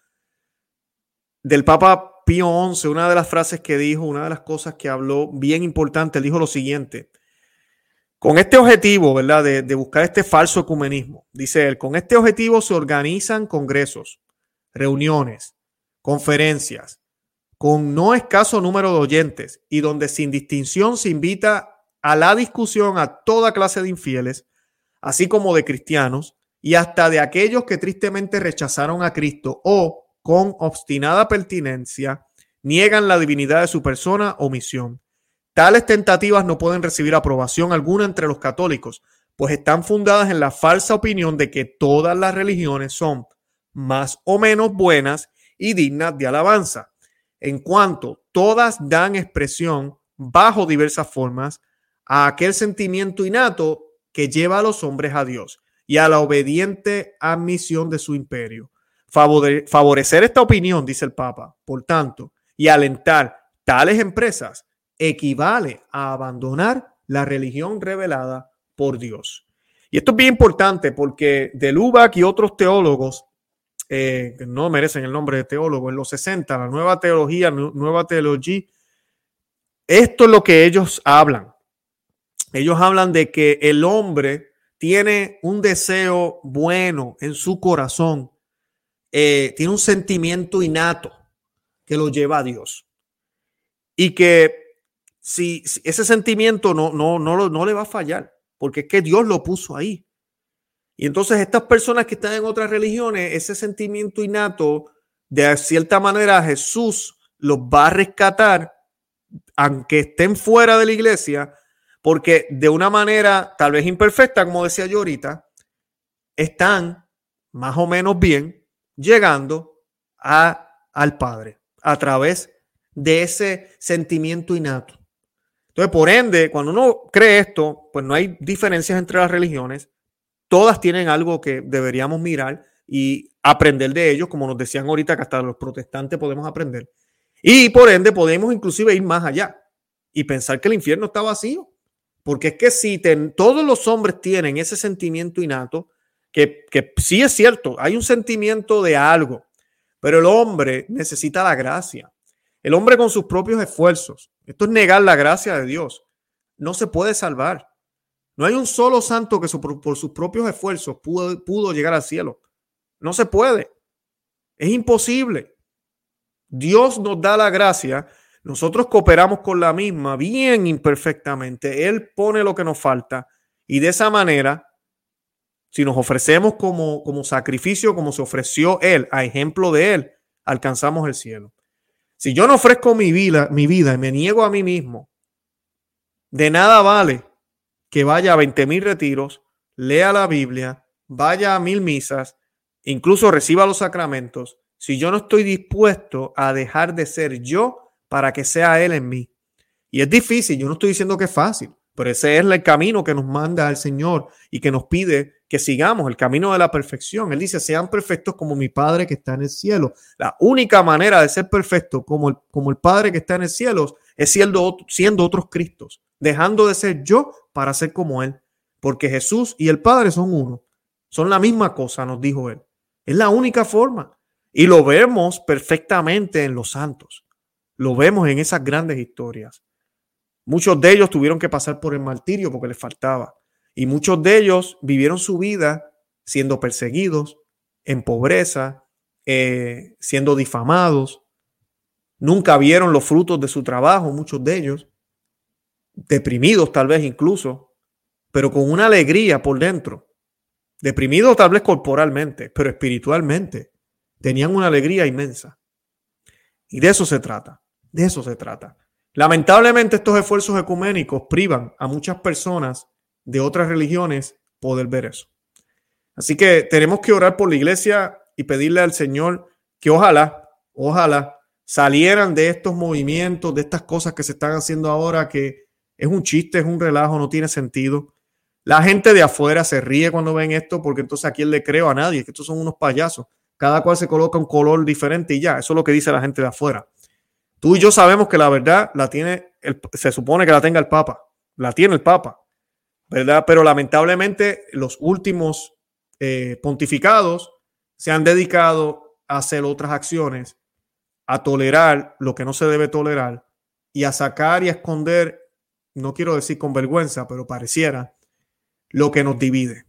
del Papa Pío once, una de las frases que dijo, una de las cosas que habló bien importante, él dijo lo siguiente: con este objetivo, ¿verdad? De, de buscar este falso ecumenismo, dice él, con este objetivo se organizan congresos, reuniones, conferencias, con no escaso número de oyentes y donde sin distinción se invita a la discusión a toda clase de infieles, así como de cristianos y hasta de aquellos que tristemente rechazaron a Cristo o con obstinada pertinencia niegan la divinidad de su persona o misión. Tales tentativas no pueden recibir aprobación alguna entre los católicos, pues están fundadas en la falsa opinión de que todas las religiones son más o menos buenas y dignas de alabanza, en cuanto todas dan expresión bajo diversas formas a aquel sentimiento innato que lleva a los hombres a Dios y a la obediente admisión de su imperio. Favorecer esta opinión, dice el Papa, por tanto, y alentar tales empresas equivale a abandonar la religión revelada por Dios. Y esto es bien importante porque de Lubac y otros teólogos eh, que no merecen el nombre de teólogo en los sesenta, la nueva teología, nueva teología, esto es lo que ellos hablan. Ellos hablan de que el hombre tiene un deseo bueno en su corazón, eh, tiene un sentimiento innato que lo lleva a Dios y que Si, si ese sentimiento no, no, no, no le va a fallar, porque es que Dios lo puso ahí. Y entonces estas personas que están en otras religiones, ese sentimiento innato, de cierta manera Jesús los va a rescatar, aunque estén fuera de la iglesia, porque de una manera tal vez imperfecta, como decía yo ahorita, están más o menos bien llegando a, al Padre a través de ese sentimiento innato. Entonces, por ende, cuando uno cree esto, pues no hay diferencias entre las religiones. Todas tienen algo que deberíamos mirar y aprender de ellos, como nos decían ahorita, que hasta los protestantes podemos aprender. Y por ende, podemos inclusive ir más allá y pensar que el infierno está vacío. Porque es que si ten, todos los hombres tienen ese sentimiento innato, que, que sí es cierto, hay un sentimiento de algo, pero el hombre necesita la gracia. El hombre con sus propios esfuerzos. Esto es negar la gracia de Dios. No se puede salvar. No hay un solo santo que su, por sus propios esfuerzos pudo, pudo llegar al cielo. No se puede. Es imposible. Dios nos da la gracia. Nosotros cooperamos con la misma bien imperfectamente. Él pone lo que nos falta. Y de esa manera, si nos ofrecemos como, como sacrificio, como se ofreció Él, a ejemplo de Él, alcanzamos el cielo. Si yo no ofrezco mi vida, mi vida y me niego a mí mismo, de nada vale que vaya a veinte mil retiros, lea la Biblia, vaya a mil misas, incluso reciba los sacramentos, si yo no estoy dispuesto a dejar de ser yo para que sea Él en mí. Y es difícil, yo no estoy diciendo que es fácil, pero ese es el camino que nos manda el Señor y que nos pide que sigamos el camino de la perfección. Él dice, sean perfectos como mi Padre que está en el cielo. La única manera de ser perfecto como el, como el Padre que está en el cielo es siendo, siendo otros Cristos, dejando de ser yo para ser como Él. Porque Jesús y el Padre son uno. Son la misma cosa, nos dijo Él. Es la única forma. Y lo vemos perfectamente en los santos. Lo vemos en esas grandes historias. Muchos de ellos tuvieron que pasar por el martirio porque les faltaba. Y muchos de ellos vivieron su vida siendo perseguidos, en pobreza, eh, siendo difamados. Nunca vieron los frutos de su trabajo, muchos de ellos. Deprimidos tal vez incluso, pero con una alegría por dentro. Deprimidos tal vez corporalmente, pero espiritualmente. Tenían una alegría inmensa. Y de eso se trata. De eso se trata. Lamentablemente estos esfuerzos ecuménicos privan a muchas personas de otras religiones poder ver eso. Así que tenemos que orar por la iglesia y pedirle al Señor que ojalá, ojalá salieran de estos movimientos, de estas cosas que se están haciendo ahora, que es un chiste, es un relajo, no tiene sentido. La gente de afuera se ríe cuando ven esto porque entonces ¿a quién le creo? A nadie, que estos son unos payasos. Cada cual se coloca un color diferente y ya, eso es lo que dice la gente de afuera. Tú y yo sabemos que la verdad la tiene, el, se supone que la tenga el Papa, la tiene el Papa, ¿verdad? Pero lamentablemente los últimos eh, pontificados se han dedicado a hacer otras acciones, a tolerar lo que no se debe tolerar y a sacar y a esconder, no quiero decir con vergüenza, pero pareciera, lo que nos divide.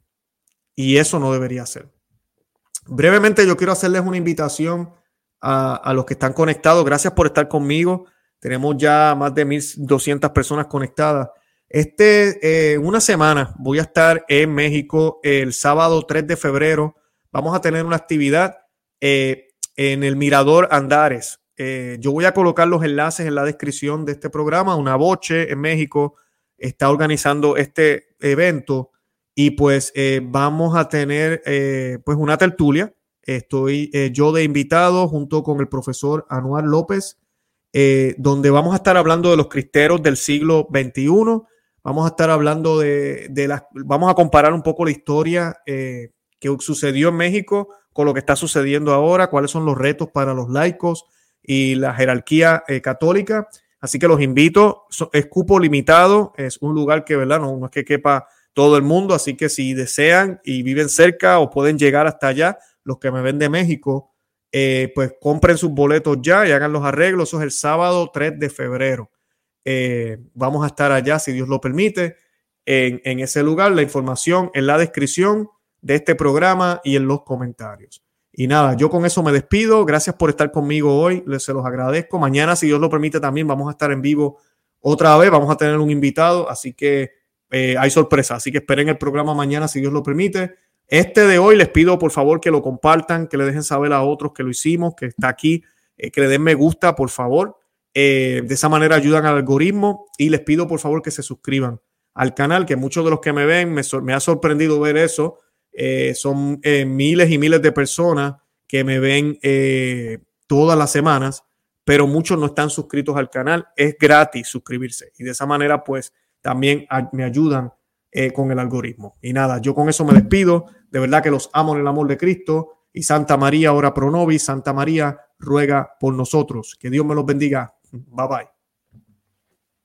Y eso no debería ser. Brevemente yo quiero hacerles una invitación A, a los que están conectados. Gracias por estar conmigo. Tenemos ya más de mil doscientas personas conectadas. Este, eh, una semana voy a estar en México el sábado tres de febrero. Vamos a tener una actividad eh, en el Mirador Andares. Eh, yo voy a colocar los enlaces en la descripción de este programa. Una Boche en México está organizando este evento y pues eh, vamos a tener eh, pues una tertulia. Estoy eh, yo de invitado junto con el profesor Anuar López, eh, donde vamos a estar hablando de los cristeros del siglo veintiuno. Vamos a estar hablando de, de las, vamos a comparar un poco la historia eh, que sucedió en México con lo que está sucediendo ahora, cuáles son los retos para los laicos y la jerarquía eh, católica. Así que los invito, es cupo limitado, es un lugar que, ¿verdad? No, no es que quepa todo el mundo, así que si desean y viven cerca o pueden llegar hasta allá, los que me ven de México, eh, pues compren sus boletos ya y hagan los arreglos. Eso es el sábado tres de febrero. Eh, vamos a estar allá, si Dios lo permite, en, en ese lugar. La información en la descripción de este programa y en los comentarios. Y nada, yo con eso me despido. Gracias por estar conmigo hoy. Les se los agradezco. Mañana, si Dios lo permite, también vamos a estar en vivo otra vez. Vamos a tener un invitado, así que eh, hay sorpresa. Así que esperen el programa mañana, si Dios lo permite. Este de hoy les pido por favor que lo compartan, que le dejen saber a otros que lo hicimos, que está aquí, eh, que le den me gusta, por favor. Eh, de esa manera ayudan al algoritmo y les pido por favor que se suscriban al canal, que muchos de los que me ven, me, me ha sorprendido ver eso. Eh, son eh, miles y miles de personas que me ven eh, todas las semanas, pero muchos no están suscritos al canal. Es gratis suscribirse y de esa manera pues también a, me ayudan Eh, con el algoritmo. Y nada, yo con eso me despido. De verdad que los amo en el amor de Cristo. Y Santa María, ora pro nobis. Santa María, ruega por nosotros. Que Dios me los bendiga. Bye bye.